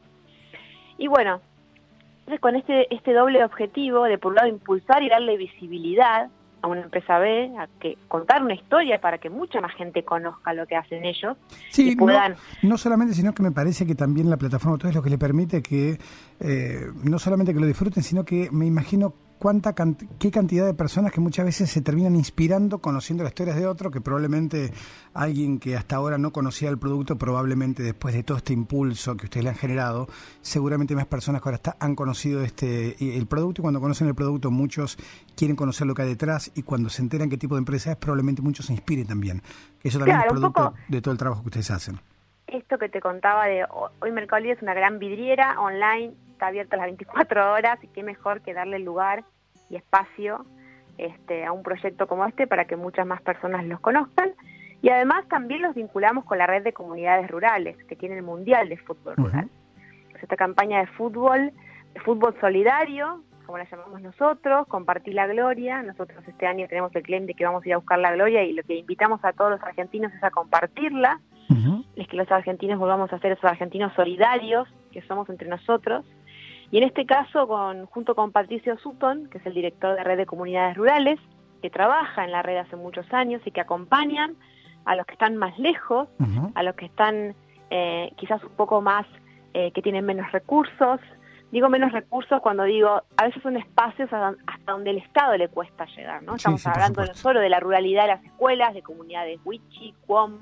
Y bueno, entonces con este este doble objetivo de, por un lado, impulsar y darle visibilidad a una empresa B, a que contar una historia para que mucha más gente conozca lo que hacen ellos. Sí, y puedan... no, no solamente, sino que me parece que también la plataforma todo es lo que le permite que eh, no solamente que lo disfruten, sino que me imagino cuánta cant- qué cantidad de personas que muchas veces se terminan inspirando conociendo las historias de otro, que probablemente alguien que hasta ahora no conocía el producto, probablemente después de todo este impulso que ustedes le han generado, seguramente más personas que ahora está, han conocido este el producto, y cuando conocen el producto muchos quieren conocer lo que hay detrás, y cuando se enteran qué tipo de empresa es, probablemente muchos se inspiren también. Eso también claro, es producto de todo el trabajo que ustedes hacen. Esto que te contaba de hoy, Mercado Libre es una gran vidriera online, está abierta las veinticuatro horas, y qué mejor que darle lugar y espacio este, a un proyecto como este para que muchas más personas los conozcan. Y además también los vinculamos con la red de comunidades rurales que tiene el Mundial de Fútbol Rural. Uh-huh. Esta campaña de fútbol, de fútbol solidario, como la llamamos nosotros, compartir la gloria. Nosotros este año tenemos el claim de que vamos a ir a buscar la gloria, y lo que invitamos a todos los argentinos es a compartirla. Uh-huh. Es que los argentinos volvamos a ser esos argentinos solidarios que somos entre nosotros. Y en este caso, con, junto con Patricio Sutton, que es el director de Red de Comunidades Rurales, que trabaja en la red hace muchos años y que acompañan a los que están más lejos, uh-huh. a los que están eh, quizás un poco más, eh, que tienen menos recursos. Digo menos recursos cuando digo, a veces son espacios hasta donde el Estado le cuesta llegar, ¿no? Estamos sí, sí, hablando no solo de la ruralidad de las escuelas, de comunidades Wichi, Cuom,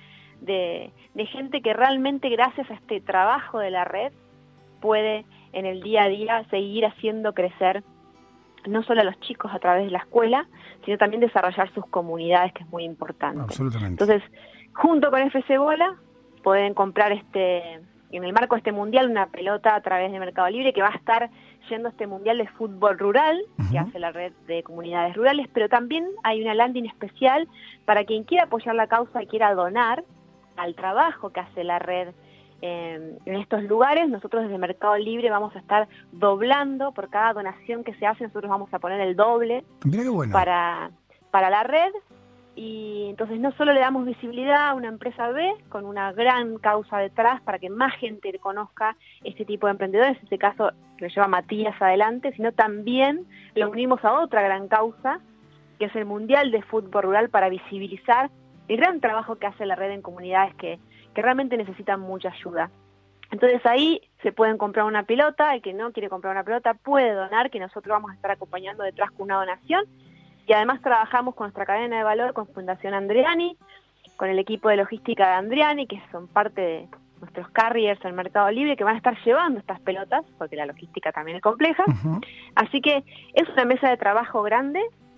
de, de gente que realmente gracias a este trabajo de la red puede en el día a día seguir haciendo crecer no solo a los chicos a través de la escuela, sino también desarrollar sus comunidades, que es muy importante. Absolutamente. Entonces, junto con F C Bola, pueden comprar este en el marco de este mundial una pelota a través de Mercado Libre, que va a estar yendo a este mundial de fútbol rural, uh-huh. que hace la red de comunidades rurales, pero también hay una landing especial para quien quiera apoyar la causa y quiera donar al trabajo que hace la red eh, en estos lugares. Nosotros desde Mercado Libre vamos a estar doblando por cada donación que se hace, nosotros vamos a poner el doble. Mira qué bueno. para, para la red. Y entonces no solo le damos visibilidad a una empresa B con una gran causa detrás para que más gente conozca este tipo de emprendedores, en este caso lo lleva Matías adelante, sino también lo unimos a otra gran causa, que es el Mundial de Fútbol Rural, para visibilizar el gran trabajo que hace la red en comunidades que, que realmente necesitan mucha ayuda. Entonces ahí se pueden comprar una pelota, el que no quiere comprar una pelota puede donar, que nosotros vamos a estar acompañando detrás con una donación. Y además trabajamos con nuestra cadena de valor, con Fundación Andriani, con el equipo de logística de Andriani, que son parte de nuestros carriers en Mercado Libre que van a estar llevando estas pelotas, porque la logística también es compleja. Uh-huh. Así que es una mesa de trabajo grande,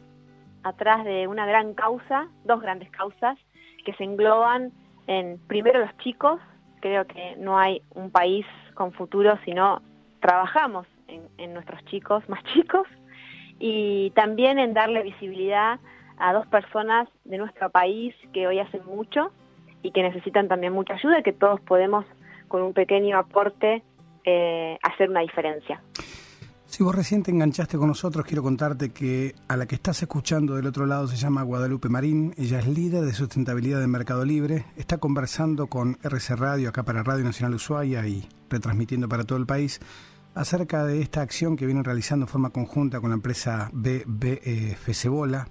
atrás de una gran causa, dos grandes causas, que se engloban en, primero, los chicos. Creo que no hay un país con futuro si no trabajamos en, en nuestros chicos más chicos, y también en darle visibilidad a dos personas de nuestro país que hoy hacen mucho y que necesitan también mucha ayuda, y que todos podemos, con un pequeño aporte, eh, hacer una diferencia. Si vos recién te enganchaste con nosotros, quiero contarte que a la que estás escuchando del otro lado se llama Guadalupe Marín. Ella es líder de sustentabilidad de Mercado Libre. Está conversando con R C Radio, acá para Radio Nacional Ushuaia y retransmitiendo para todo el país, acerca de esta acción que vienen realizando de forma conjunta con la empresa B B F Cebola,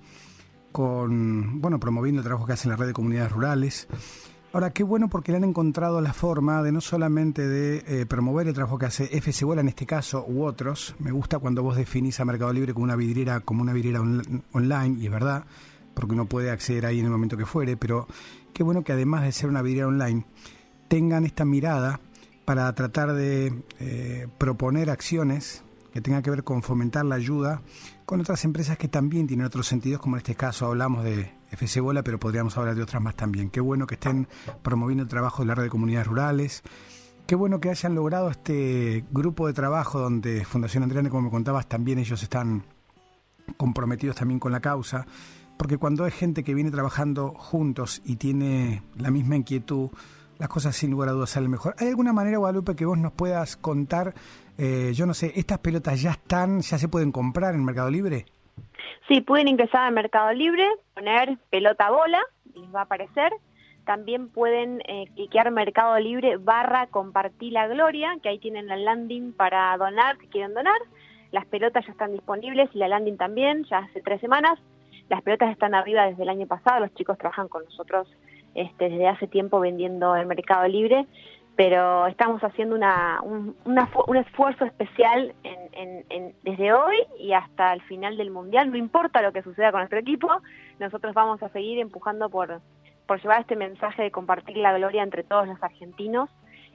con, bueno, promoviendo el trabajo que hace en la red de comunidades rurales. Ahora, qué bueno, porque le han encontrado la forma de no solamente de eh, promover el trabajo que hace F Cebola en este caso u otros. Me gusta cuando vos definís a Mercado Libre como una vidriera, como una vidriera on- online, y es verdad, porque uno puede acceder ahí en el momento que fuere, pero qué bueno que además de ser una vidriera online, tengan esta mirada para tratar de eh, proponer acciones que tengan que ver con fomentar la ayuda con otras empresas que también tienen otros sentidos, como en este caso hablamos de F Cebola, pero podríamos hablar de otras más también. Qué bueno que estén promoviendo el trabajo de la red de comunidades rurales. Qué bueno que hayan logrado este grupo de trabajo donde Fundación Andreane, como me contabas, también ellos están comprometidos también con la causa, porque cuando hay gente que viene trabajando juntos y tiene la misma inquietud, las cosas sin lugar a dudas salen mejor. ¿Hay alguna manera, Guadalupe, que vos nos puedas contar, eh, yo no sé, estas pelotas ya están, ya se pueden comprar en Mercado Libre? Sí, pueden ingresar al Mercado Libre, poner pelota bola, les va a aparecer. También pueden eh, cliquear Mercado Libre barra compartir la gloria, que ahí tienen la landing para donar, si quieren donar. Las pelotas ya están disponibles y la landing también, ya hace tres semanas. Las pelotas están arriba desde el año pasado, los chicos trabajan con nosotros este, desde hace tiempo vendiendo en Mercado Libre, pero estamos haciendo una, un, una, un esfuerzo especial en, en, en, desde hoy y hasta el final del Mundial. No importa lo que suceda con nuestro equipo, nosotros vamos a seguir empujando por, por llevar este mensaje de compartir la gloria entre todos los argentinos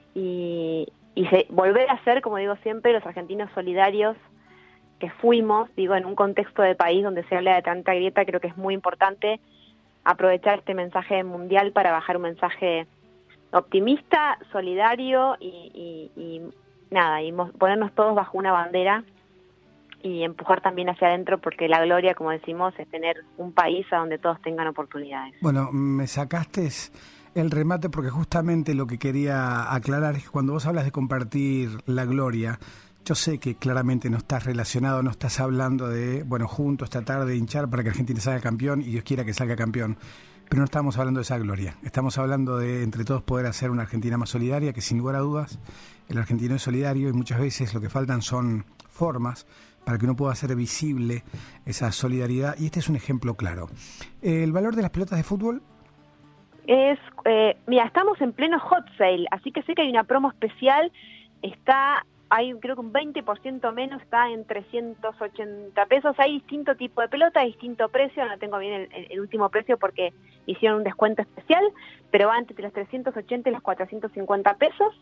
y, y se, volver a ser, como digo siempre, los argentinos solidarios que fuimos. Digo, en un contexto de país donde se habla de tanta grieta, creo que es muy importante aprovechar este mensaje mundial para bajar un mensaje optimista, solidario y, y, y nada, y ponernos todos bajo una bandera y empujar también hacia adentro, porque la gloria, como decimos, es tener un país a donde todos tengan oportunidades. Bueno, me sacaste el remate, porque justamente lo que quería aclarar es que cuando vos hablas de compartir la gloria, yo sé que claramente no estás relacionado, no estás hablando de, bueno, juntos esta tarde hinchar para que Argentina salga campeón y Dios quiera que salga campeón, pero no estamos hablando de esa gloria. Estamos hablando de entre todos poder hacer una Argentina más solidaria, que sin lugar a dudas el argentino es solidario y muchas veces lo que faltan son formas para que uno pueda hacer visible esa solidaridad, y este es un ejemplo claro. ¿El valor de las pelotas de fútbol? Es, eh, mira, estamos en pleno hot sale, así que sé que hay una promo especial, está... hay creo que un veinte por ciento menos, está en trescientos ochenta pesos. Hay distinto tipo de pelota, distinto precio, no tengo bien el, el último precio porque hicieron un descuento especial, pero va entre los trescientos ochenta y los cuatrocientos cincuenta pesos.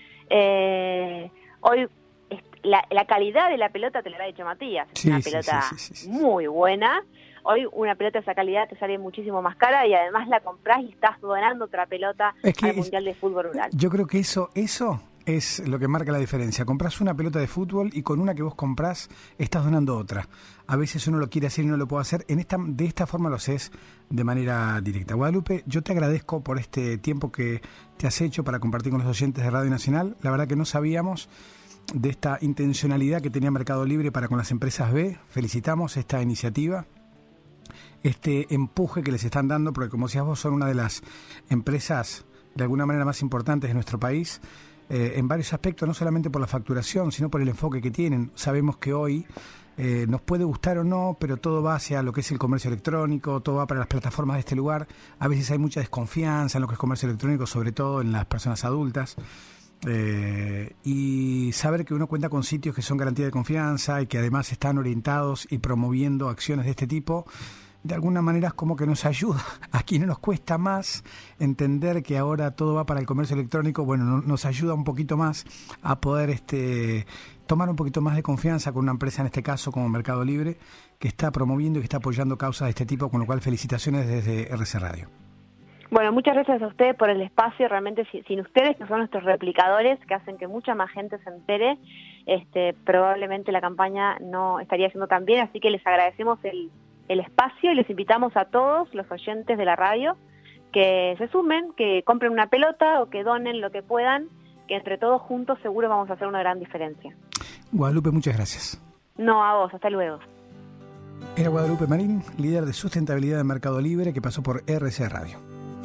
Eh, hoy la, la calidad de la pelota te la ha dicho Matías, es sí, una pelota sí, sí, sí, sí, muy buena. Hoy una pelota de esa calidad te sale muchísimo más cara y además la comprás y estás donando otra pelota es que al Mundial de Fútbol Rural. Yo creo que eso, eso es lo que marca la diferencia. Comprás una pelota de fútbol y con una que vos comprás estás donando otra. A veces uno lo quiere hacer y no lo puede hacer. En esta, de esta forma lo haces de manera directa. Guadalupe, yo te agradezco por este tiempo que te has hecho para compartir con los oyentes de Radio Nacional. La verdad que no sabíamos de esta intencionalidad que tenía Mercado Libre para con las empresas B. Felicitamos esta iniciativa, este empuje que les están dando, porque como decías vos, son una de las empresas de alguna manera más importantes de nuestro país. Eh, en varios aspectos, no solamente por la facturación, sino por el enfoque que tienen. Sabemos que hoy eh, nos puede gustar o no, pero todo va hacia lo que es el comercio electrónico, todo va para las plataformas de este lugar. A veces hay mucha desconfianza en lo que es comercio electrónico, sobre todo en las personas adultas. Eh, y saber que uno cuenta con sitios que son garantía de confianza y que además están orientados y promoviendo acciones de este tipo, de alguna manera es como que nos ayuda a quienes nos cuesta más entender que ahora todo va para el comercio electrónico. Bueno, no, nos ayuda un poquito más a poder este tomar un poquito más de confianza con una empresa, en este caso como Mercado Libre, que está promoviendo y que está apoyando causas de este tipo, con lo cual felicitaciones desde R C Radio. Bueno, muchas gracias a ustedes por el espacio. Realmente sin ustedes, que son nuestros replicadores, que hacen que mucha más gente se entere, este, probablemente la campaña no estaría haciendo tan bien, así que les agradecemos el, el espacio y les invitamos a todos los oyentes de la radio que se sumen, que compren una pelota o que donen lo que puedan, que entre todos juntos seguro vamos a hacer una gran diferencia. Guadalupe, muchas gracias. No, a vos, hasta luego. Era Guadalupe Marín, líder de sustentabilidad de Mercado Libre, que pasó por R C Radio.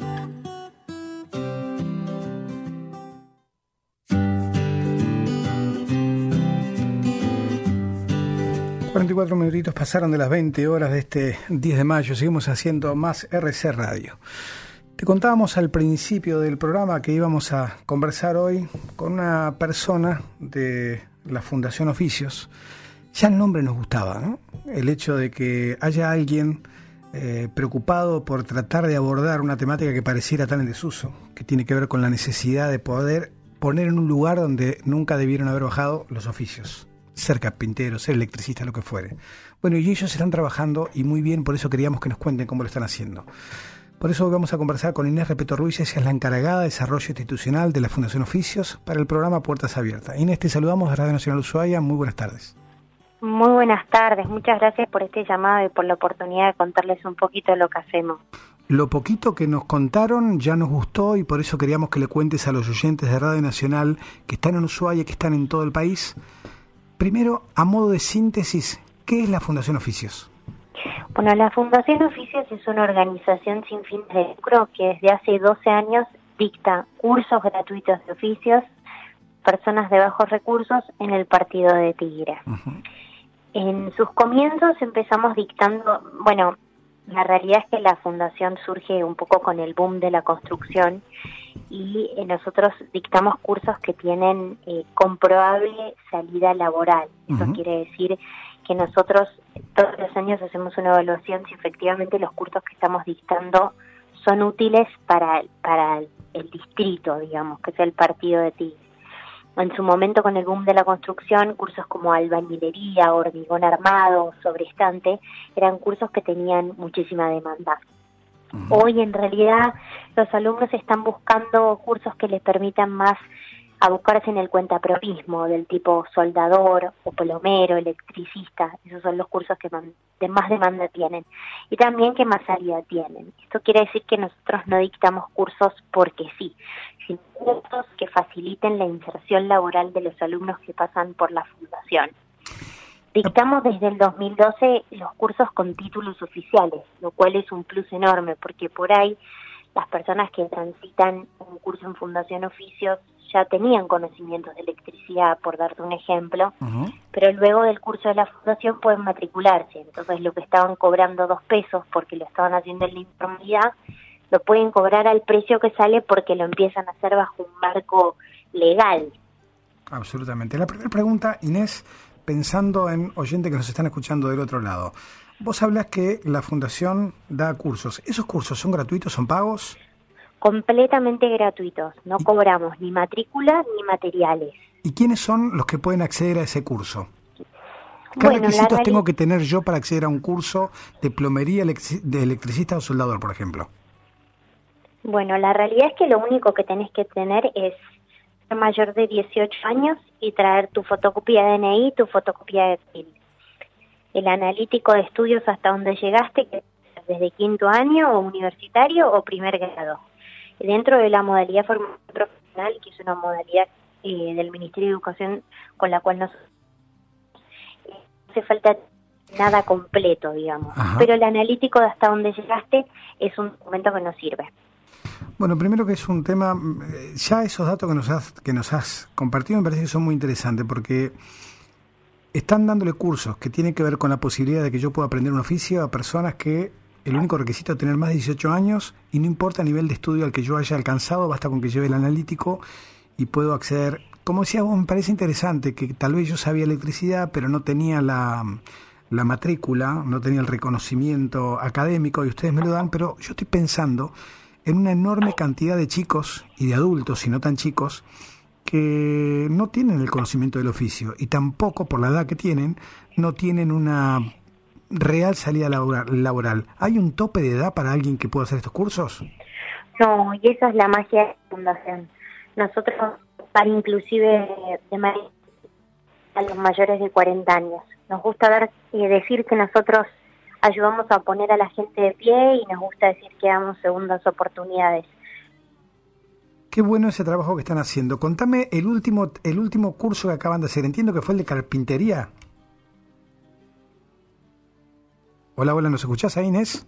cuarenta y cuatro minutitos pasaron de las veinte horas de este diez de mayo. Seguimos haciendo más R C Radio. Te contábamos al principio del programa que íbamos a conversar hoy con una persona de la Fundación Oficios. Ya el nombre nos gustaba, ¿no? El hecho de que haya alguien eh, preocupado por tratar de abordar una temática que pareciera tan en desuso, que tiene que ver con la necesidad de poder poner en un lugar donde nunca debieron haber bajado los oficios. Ser carpintero, ser electricista, lo que fuere. Bueno, y ellos están trabajando y muy bien, por eso queríamos que nos cuenten cómo lo están haciendo. Por eso hoy vamos a conversar con Inés Repeto Ruiz, ella es la encargada de desarrollo institucional de la Fundación Oficios para el programa Puertas Abiertas. Inés, te saludamos de Radio Nacional Ushuaia, muy buenas tardes. Muy buenas tardes, muchas gracias por este llamado y por la oportunidad de contarles un poquito de lo que hacemos. Lo poquito que nos contaron ya nos gustó y por eso queríamos que le cuentes a los oyentes de Radio Nacional que están en Ushuaia, que están en todo el país. Primero, a modo de síntesis, ¿qué es la Fundación Oficios? Bueno, la Fundación Oficios es una organización sin fines de lucro que desde hace doce años dicta cursos gratuitos de oficios a personas de bajos recursos en el partido de Tigre. Uh-huh. En sus comienzos empezamos dictando, bueno, la realidad es que la fundación surge un poco con el boom de la construcción y eh, nosotros dictamos cursos que tienen eh, comprobable salida laboral. Eso uh-huh. quiere decir que nosotros todos los años hacemos una evaluación si efectivamente los cursos que estamos dictando son útiles para, para el distrito, digamos, que es el partido de Tigre. En su momento, con el boom de la construcción, cursos como albañilería, hormigón armado, sobreestante, eran cursos que tenían muchísima demanda. Uh-huh. Hoy, en realidad, los alumnos están buscando cursos que les permitan más abocarse en el cuentapropismo, del tipo soldador o plomero, electricista. Esos son los cursos que de más demanda tienen. Y también que más salida tienen. Esto quiere decir que nosotros no dictamos cursos porque sí, sino cursos que faciliten la inserción laboral de los alumnos que pasan por la fundación. Dictamos desde el dos mil doce los cursos con títulos oficiales, lo cual es un plus enorme, porque por ahí las personas que transitan un curso en Fundación Oficios ya tenían conocimientos de electricidad, por darte un ejemplo, uh-huh. pero luego del curso de la fundación pueden matricularse. Entonces lo que estaban cobrando dos pesos porque lo estaban haciendo en la informalidad, lo pueden cobrar al precio que sale porque lo empiezan a hacer bajo un marco legal. Absolutamente. La primera pregunta, Inés, pensando en oyentes que nos están escuchando del otro lado. Vos hablas que la fundación da cursos. ¿Esos cursos son gratuitos, son pagos? Completamente gratuitos. No ¿Y? cobramos ni matrícula ni materiales. ¿Y quiénes son los que pueden acceder a ese curso? ¿Qué bueno, requisitos tengo que tener yo para acceder a un curso de plomería, de electricista o soldador, por ejemplo? Bueno, la realidad es que lo único que tenés que tener es ser mayor de dieciocho años y traer tu fotocopia de D N I y tu fotocopia de T I L. El analítico de estudios hasta donde llegaste, que es desde quinto año o universitario o primer grado. Dentro de la modalidad formación profesional, que es una modalidad eh, del Ministerio de Educación con la cual no eh, hace falta nada completo, digamos. Ajá. Pero el analítico de hasta donde llegaste es un documento que nos sirve. Bueno, primero que es un tema, ya esos datos que nos has, que nos has compartido me parece que son muy interesantes porque están dándole cursos que tienen que ver con la posibilidad de que yo pueda aprender un oficio a personas que el único requisito es tener más de dieciocho años y no importa el nivel de estudio al que yo haya alcanzado, basta con que lleve el analítico y puedo acceder. Como decía vos, me parece interesante que tal vez yo sabía electricidad, pero no tenía la, la matrícula, no tenía el reconocimiento académico y ustedes me lo dan, pero yo estoy pensando en una enorme cantidad de chicos y de adultos, y no tan chicos, que no tienen el conocimiento del oficio y tampoco, por la edad que tienen, no tienen una real salida laboral. ¿Hay un tope de edad para alguien que pueda hacer estos cursos? No, y esa es la magia de la fundación. Nosotros, para inclusive de manera a los mayores de cuarenta años, nos gusta ver y decir que nosotros ayudamos a poner a la gente de pie y nos gusta decir que damos segundas oportunidades. Qué bueno ese trabajo que están haciendo. Contame el último el último curso que acaban de hacer. Entiendo que fue el de carpintería. Hola, hola, ¿nos escuchás ahí, Inés?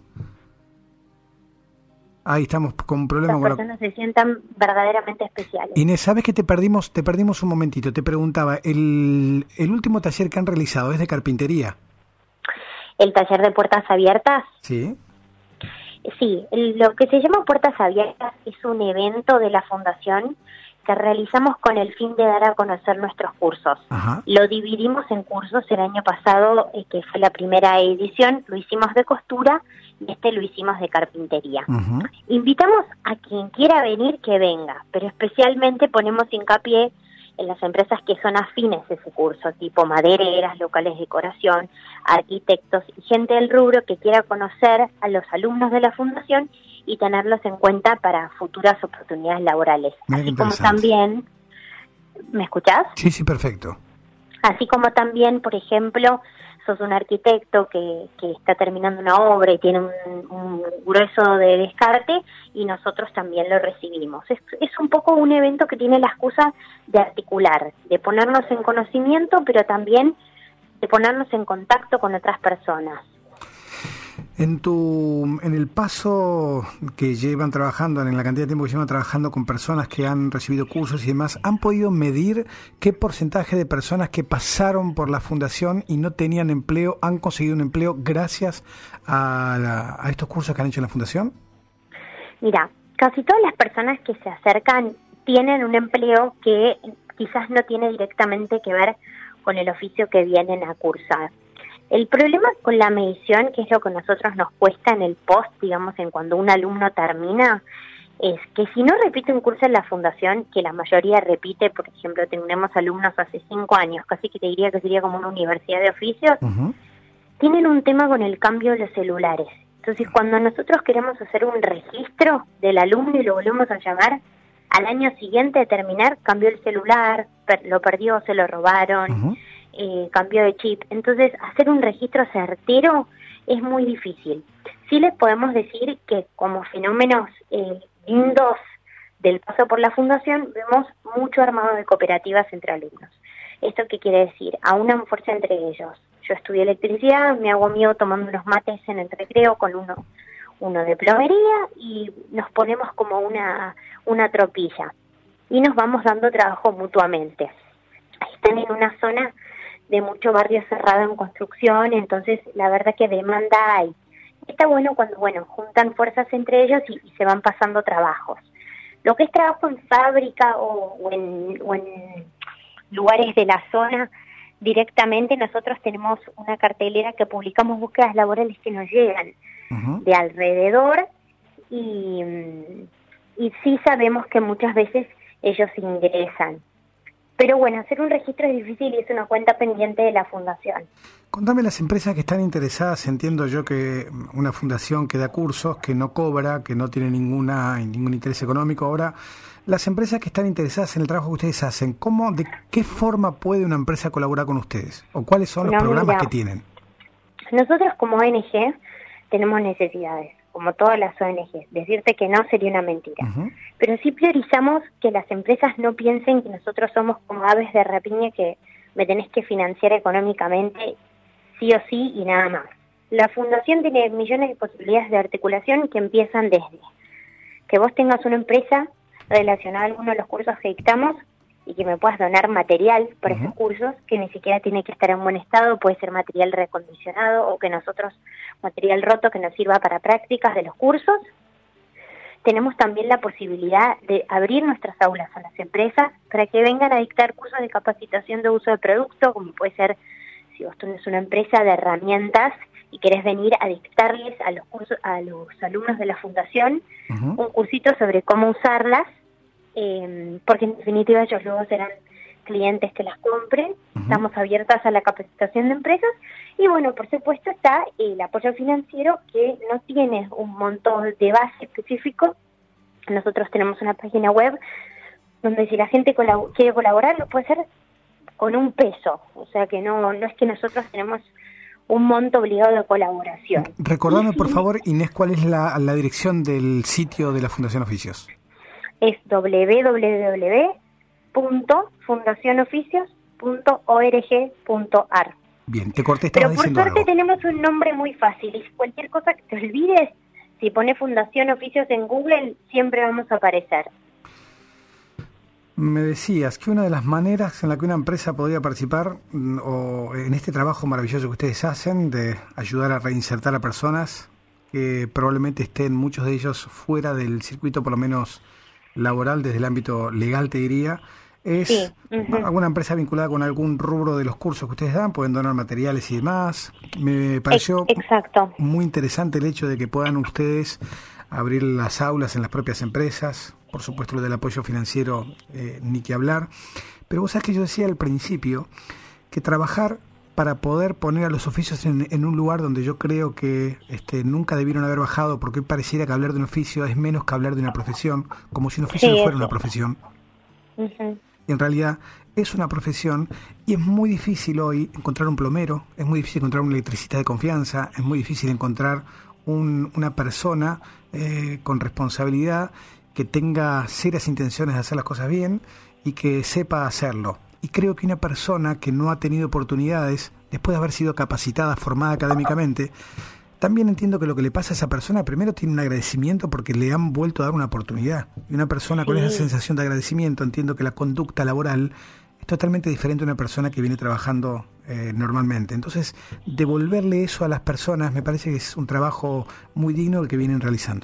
Ahí estamos con un problema. Las personas con la... se sientan verdaderamente especiales. Inés, ¿sabes que te perdimos te perdimos un momentito? Te preguntaba, el, el último taller que han realizado es de carpintería. ¿El taller de puertas abiertas? Sí. Sí, lo que se llama Puertas Abiertas es un evento de la Fundación que realizamos con el fin de dar a conocer nuestros cursos. Ajá. Lo dividimos en cursos. El año pasado, eh, que fue la primera edición, lo hicimos de costura y este lo hicimos de carpintería. Uh-huh. Invitamos a quien quiera venir que venga, pero especialmente ponemos hincapié en las empresas que son afines a ese curso, tipo madereras, locales de decoración, arquitectos y gente del rubro que quiera conocer a los alumnos de la Fundación y tenerlos en cuenta para futuras oportunidades laborales. Mira, así como también, ¿me escuchás? Sí, sí, perfecto. Así como también, por ejemplo, sos un arquitecto que, que está terminando una obra y tiene un, un grueso de descarte y nosotros también lo recibimos. Es, es un poco un evento que tiene la excusa de articular, de ponernos en conocimiento, pero también de ponernos en contacto con otras personas. En tu, en el paso que llevan trabajando, en la cantidad de tiempo que llevan trabajando con personas que han recibido cursos y demás, ¿han podido medir qué porcentaje de personas que pasaron por la fundación y no tenían empleo han conseguido un empleo gracias a, la, a estos cursos que han hecho en la fundación? Mira, casi todas las personas que se acercan tienen un empleo que quizás no tiene directamente que ver con el oficio que vienen a cursar. El problema con la medición, que es lo que a nosotros nos cuesta en el post, digamos, en cuando un alumno termina, es que si no repite un curso en la fundación, que la mayoría repite, por ejemplo, tenemos alumnos hace cinco años, casi que te diría que sería como una universidad de oficios, uh-huh. tienen un tema con el cambio de los celulares. Entonces, cuando nosotros queremos hacer un registro del alumno y lo volvemos a llamar, al año siguiente de terminar, cambió el celular, per- lo perdió, se lo robaron, uh-huh. eh, cambió de chip. Entonces, hacer un registro certero es muy difícil. Sí les podemos decir que como fenómenos eh, lindos del paso por la fundación, vemos mucho armado de cooperativas entre alumnos. ¿Esto qué quiere decir? Aunan fuerza entre ellos. Yo estudié electricidad, me hago mío tomando unos mates en el recreo con uno, uno de plomería y nos ponemos como una, una tropilla y nos vamos dando trabajo mutuamente. Están en una zona de mucho barrio cerrado en construcción, entonces la verdad que demanda hay. Está bueno cuando, bueno, juntan fuerzas entre ellos y, y se van pasando trabajos. Lo que es trabajo en fábrica o, o, en, o en lugares de la zona, directamente nosotros tenemos una cartelera que publicamos búsquedas laborales que nos llegan uh-huh. de alrededor y, y sí sabemos que muchas veces ellos ingresan. Pero bueno, hacer un registro es difícil y es una cuenta pendiente de la fundación. Contame las empresas que están interesadas. Entiendo yo que una fundación que da cursos, que no cobra, que no tiene ninguna ningún interés económico. Ahora, las empresas que están interesadas en el trabajo que ustedes hacen, ¿cómo, de qué forma puede una empresa colaborar con ustedes? ¿O cuáles son los no, programas mira, que tienen? Nosotros como O N G tenemos necesidades, como todas las O N G. Decirte que no sería una mentira. Uh-huh. Pero sí priorizamos que las empresas no piensen que nosotros somos como aves de rapiña que me tenés que financiar económicamente sí o sí y nada más. La fundación tiene millones de posibilidades de articulación que empiezan desde que vos tengas una empresa relacionada a alguno de los cursos que dictamos y que me puedas donar material para uh-huh. esos cursos, que ni siquiera tiene que estar en buen estado, puede ser material recondicionado o que nosotros, material roto que nos sirva para prácticas de los cursos. Tenemos también la posibilidad de abrir nuestras aulas a las empresas para que vengan a dictar cursos de capacitación de uso de producto, como puede ser si vos tenés una empresa de herramientas y querés venir a dictarles a los cursos, a los alumnos de la fundación uh-huh. un cursito sobre cómo usarlas, eh, porque en definitiva ellos luego serán clientes que las compren. Uh-huh. Estamos abiertas a la capacitación de empresas y bueno, por supuesto está el apoyo financiero, que no tiene un monto de base específico. Nosotros tenemos una página web donde si la gente colab- quiere colaborar lo puede hacer con un peso, o sea que no no es que nosotros tenemos un monto obligado de colaboración. Recordame, por favor, Inés, ¿cuál es la, la dirección del sitio de la Fundación Oficios? Es doble u doble u doble u punto fundación oficios punto org punto a r. Bien, te corté, estabas Pero por diciendo suerte algo. Tenemos un nombre muy fácil y cualquier cosa que te olvides, si pones Fundación Oficios en Google, siempre vamos a aparecer. Me decías que una de las maneras en la que una empresa podría participar o en este trabajo maravilloso que ustedes hacen de ayudar a reinsertar a personas que probablemente estén muchos de ellos fuera del circuito, por lo menos laboral, desde el ámbito legal, te diría, es sí. uh-huh. alguna empresa vinculada con algún rubro de los cursos que ustedes dan, pueden donar materiales y demás. Me pareció Exacto. muy interesante el hecho de que puedan ustedes abrir las aulas en las propias empresas. Por supuesto, lo del apoyo financiero, eh, ni que hablar. Pero vos sabés que yo decía al principio que trabajar para poder poner a los oficios en, en un lugar donde yo creo que este, nunca debieron haber bajado, porque hoy pareciera que hablar de un oficio es menos que hablar de una profesión, como si un oficio sí, no fuera sí. una profesión. Uh-huh. Y en realidad es una profesión y es muy difícil hoy encontrar un plomero, es muy difícil encontrar un electricista de confianza, es muy difícil encontrar un, una persona eh, con responsabilidad que tenga serias intenciones de hacer las cosas bien y que sepa hacerlo. Y creo que una persona que no ha tenido oportunidades, después de haber sido capacitada, formada académicamente, también entiendo que lo que le pasa a esa persona, primero tiene un agradecimiento porque le han vuelto a dar una oportunidad. Y una persona con sí. esa sensación de agradecimiento, entiendo que la conducta laboral es totalmente diferente a una persona que viene trabajando eh, normalmente. Entonces, devolverle eso a las personas me parece que es un trabajo muy digno el que vienen realizando.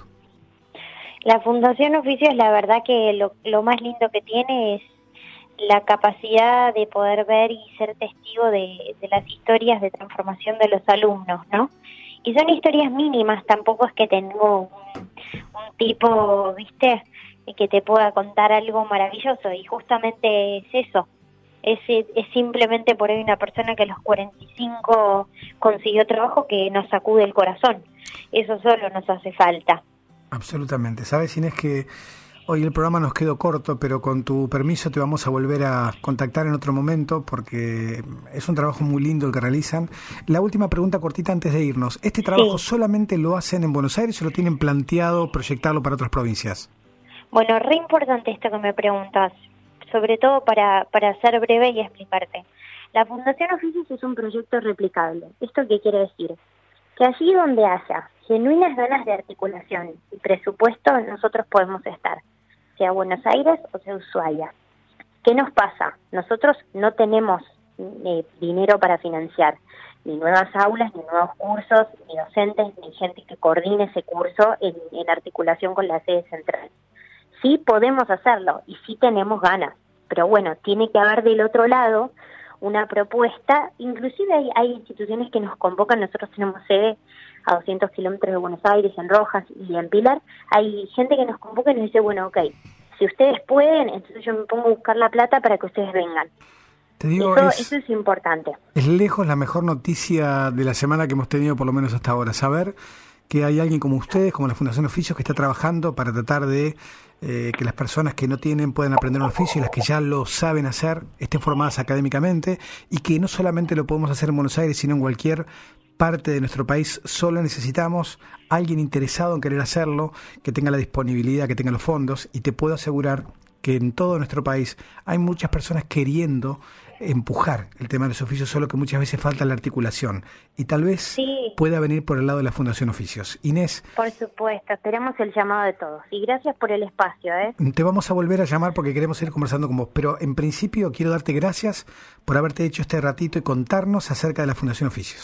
La Fundación Oficios, la verdad que lo, lo más lindo que tiene es la capacidad de poder ver y ser testigo de, de las historias de transformación de los alumnos, ¿no? Y son historias mínimas, tampoco es que tengo un, un tipo, ¿viste?, que te pueda contar algo maravilloso, y justamente es eso, es, es simplemente por ahí una persona que a los cuarenta y cinco consiguió trabajo que nos sacude el corazón, eso solo nos hace falta. Absolutamente. Sabes, Inés, que hoy el programa nos quedó corto, pero con tu permiso te vamos a volver a contactar en otro momento porque es un trabajo muy lindo el que realizan. La última pregunta cortita antes de irnos. ¿Este trabajo sí. solamente lo hacen en Buenos Aires o lo tienen planteado proyectarlo para otras provincias? Bueno, re importante esto que me preguntas, sobre todo para, para ser breve y explicarte. La Fundación Oficios es un proyecto replicable. ¿Esto qué quiere decir? Que allí donde haya genuinas ganas de articulación y presupuesto, nosotros podemos estar, sea Buenos Aires o sea Ushuaia. ¿Qué nos pasa? Nosotros no tenemos eh, dinero para financiar ni nuevas aulas, ni nuevos cursos, ni docentes, ni gente que coordine ese curso en, en articulación con la sede central. Sí podemos hacerlo y sí tenemos ganas, pero bueno, tiene que haber del otro lado una propuesta. Inclusive hay, hay instituciones que nos convocan, nosotros tenemos sede a doscientos kilómetros de Buenos Aires, en Rojas y en Pilar. Hay gente que nos convoca y nos dice, bueno, ok, si ustedes pueden, entonces yo me pongo a buscar la plata para que ustedes vengan. Te digo, eso, es, eso es importante. Es lejos la mejor noticia de la semana que hemos tenido, por lo menos hasta ahora, saber que hay alguien como ustedes, como la Fundación Oficios, que está trabajando para tratar de eh, que las personas que no tienen puedan aprender un oficio y las que ya lo saben hacer estén formadas académicamente, y que no solamente lo podemos hacer en Buenos Aires, sino en cualquier parte de nuestro país. Solo necesitamos alguien interesado en querer hacerlo, que tenga la disponibilidad, que tenga los fondos, y te puedo asegurar que en todo nuestro país hay muchas personas queriendo empujar el tema de los oficios, solo que muchas veces falta la articulación, y tal vez sí. pueda venir por el lado de la Fundación Oficios. Inés. Por supuesto, esperamos el llamado de todos, y gracias por el espacio. ¿eh? Te vamos a volver a llamar porque queremos ir conversando con vos, pero en principio quiero darte gracias por haberte hecho este ratito y contarnos acerca de la Fundación Oficios.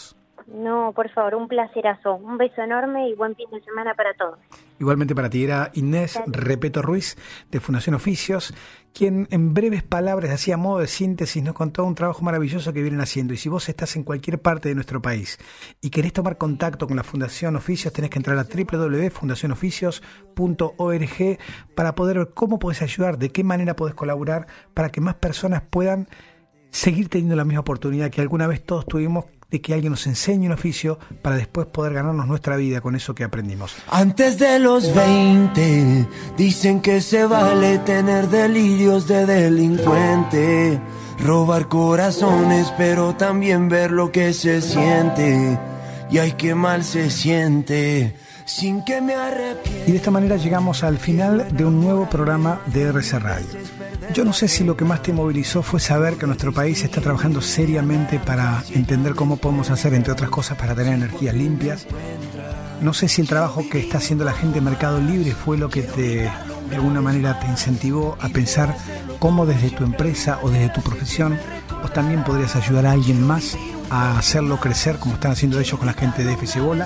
No, por favor, un placerazo. Un beso enorme y buen fin de semana para todos. Igualmente para ti. Era Inés Repeto Ruiz, de Fundación Oficios, quien en breves palabras, así a modo de síntesis, nos contó un trabajo maravilloso que vienen haciendo. Y si vos estás en cualquier parte de nuestro país y querés tomar contacto con la Fundación Oficios, tenés que entrar a doble u doble u doble u punto fundación oficios punto org para poder ver cómo podés ayudar, de qué manera podés colaborar para que más personas puedan seguir teniendo la misma oportunidad que alguna vez todos tuvimos, de que alguien nos enseñe un oficio para después poder ganarnos nuestra vida con eso que aprendimos. Antes de los veinte, dicen que se vale tener delirios de delincuente, robar corazones, pero también ver lo que se siente. Y ay, qué mal se siente, sin que me arrepienta. Y de esta manera llegamos al final de un nuevo programa de R C Radio. Yo no sé si lo que más te movilizó fue saber que nuestro país está trabajando seriamente para entender cómo podemos hacer, entre otras cosas, para tener energías limpias. No sé si el trabajo que está haciendo la gente de Mercado Libre fue lo que te, de alguna manera te incentivó a pensar cómo desde tu empresa o desde tu profesión vos también podrías ayudar a alguien más a hacerlo crecer como están haciendo ellos con la gente de F C Bola.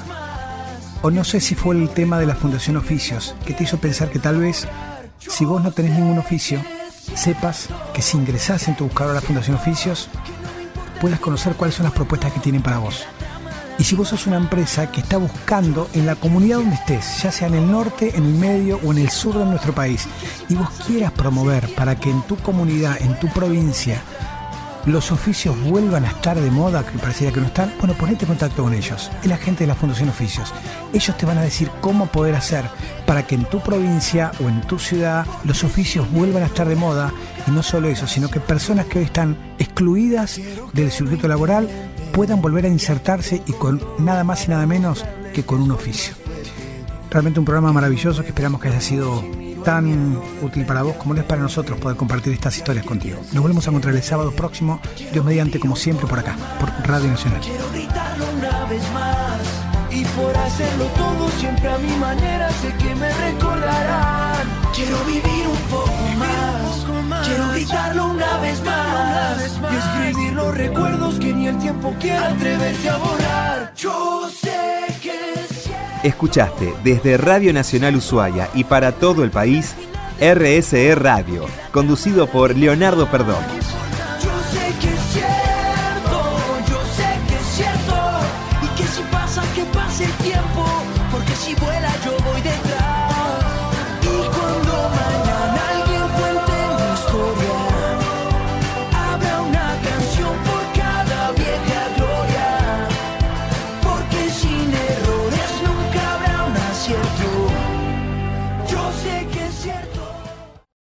O no sé si fue el tema de la Fundación Oficios que te hizo pensar que tal vez, si vos no tenés ningún oficio, sepas que si ingresás en tu buscador a la Fundación Oficios, puedas conocer cuáles son las propuestas que tienen para vos. Y si vos sos una empresa que está buscando en la comunidad donde estés, ya sea en el norte, en el medio o en el sur de nuestro país, y vos quieras promover para que en tu comunidad, en tu provincia, los oficios vuelvan a estar de moda, que pareciera que no están, bueno, ponete en contacto con ellos. Es la gente de la Fundación Oficios. Ellos te van a decir cómo poder hacer para que en tu provincia o en tu ciudad los oficios vuelvan a estar de moda. Y no solo eso, sino que personas que hoy están excluidas del circuito laboral puedan volver a insertarse y con nada más y nada menos que con un oficio. Realmente un programa maravilloso que esperamos que haya sido tan útil para vos como lo es para nosotros poder compartir estas historias contigo. Nos volvemos a encontrar el sábado próximo, Dios mediante, como siempre, por acá, por Radio Nacional. Quiero gritarlo una vez más, y por hacerlo todo siempre a mi manera, sé que me recordarán. Quiero vivir un poco más, un poco más. Quiero gritarlo una vez más, y escribir los recuerdos que ni el tiempo quiera atreverse a borrar. Yo sé que Escuchaste desde Radio Nacional Ushuaia y para todo el país, R S E Radio, conducido por Leonardo Perdomo.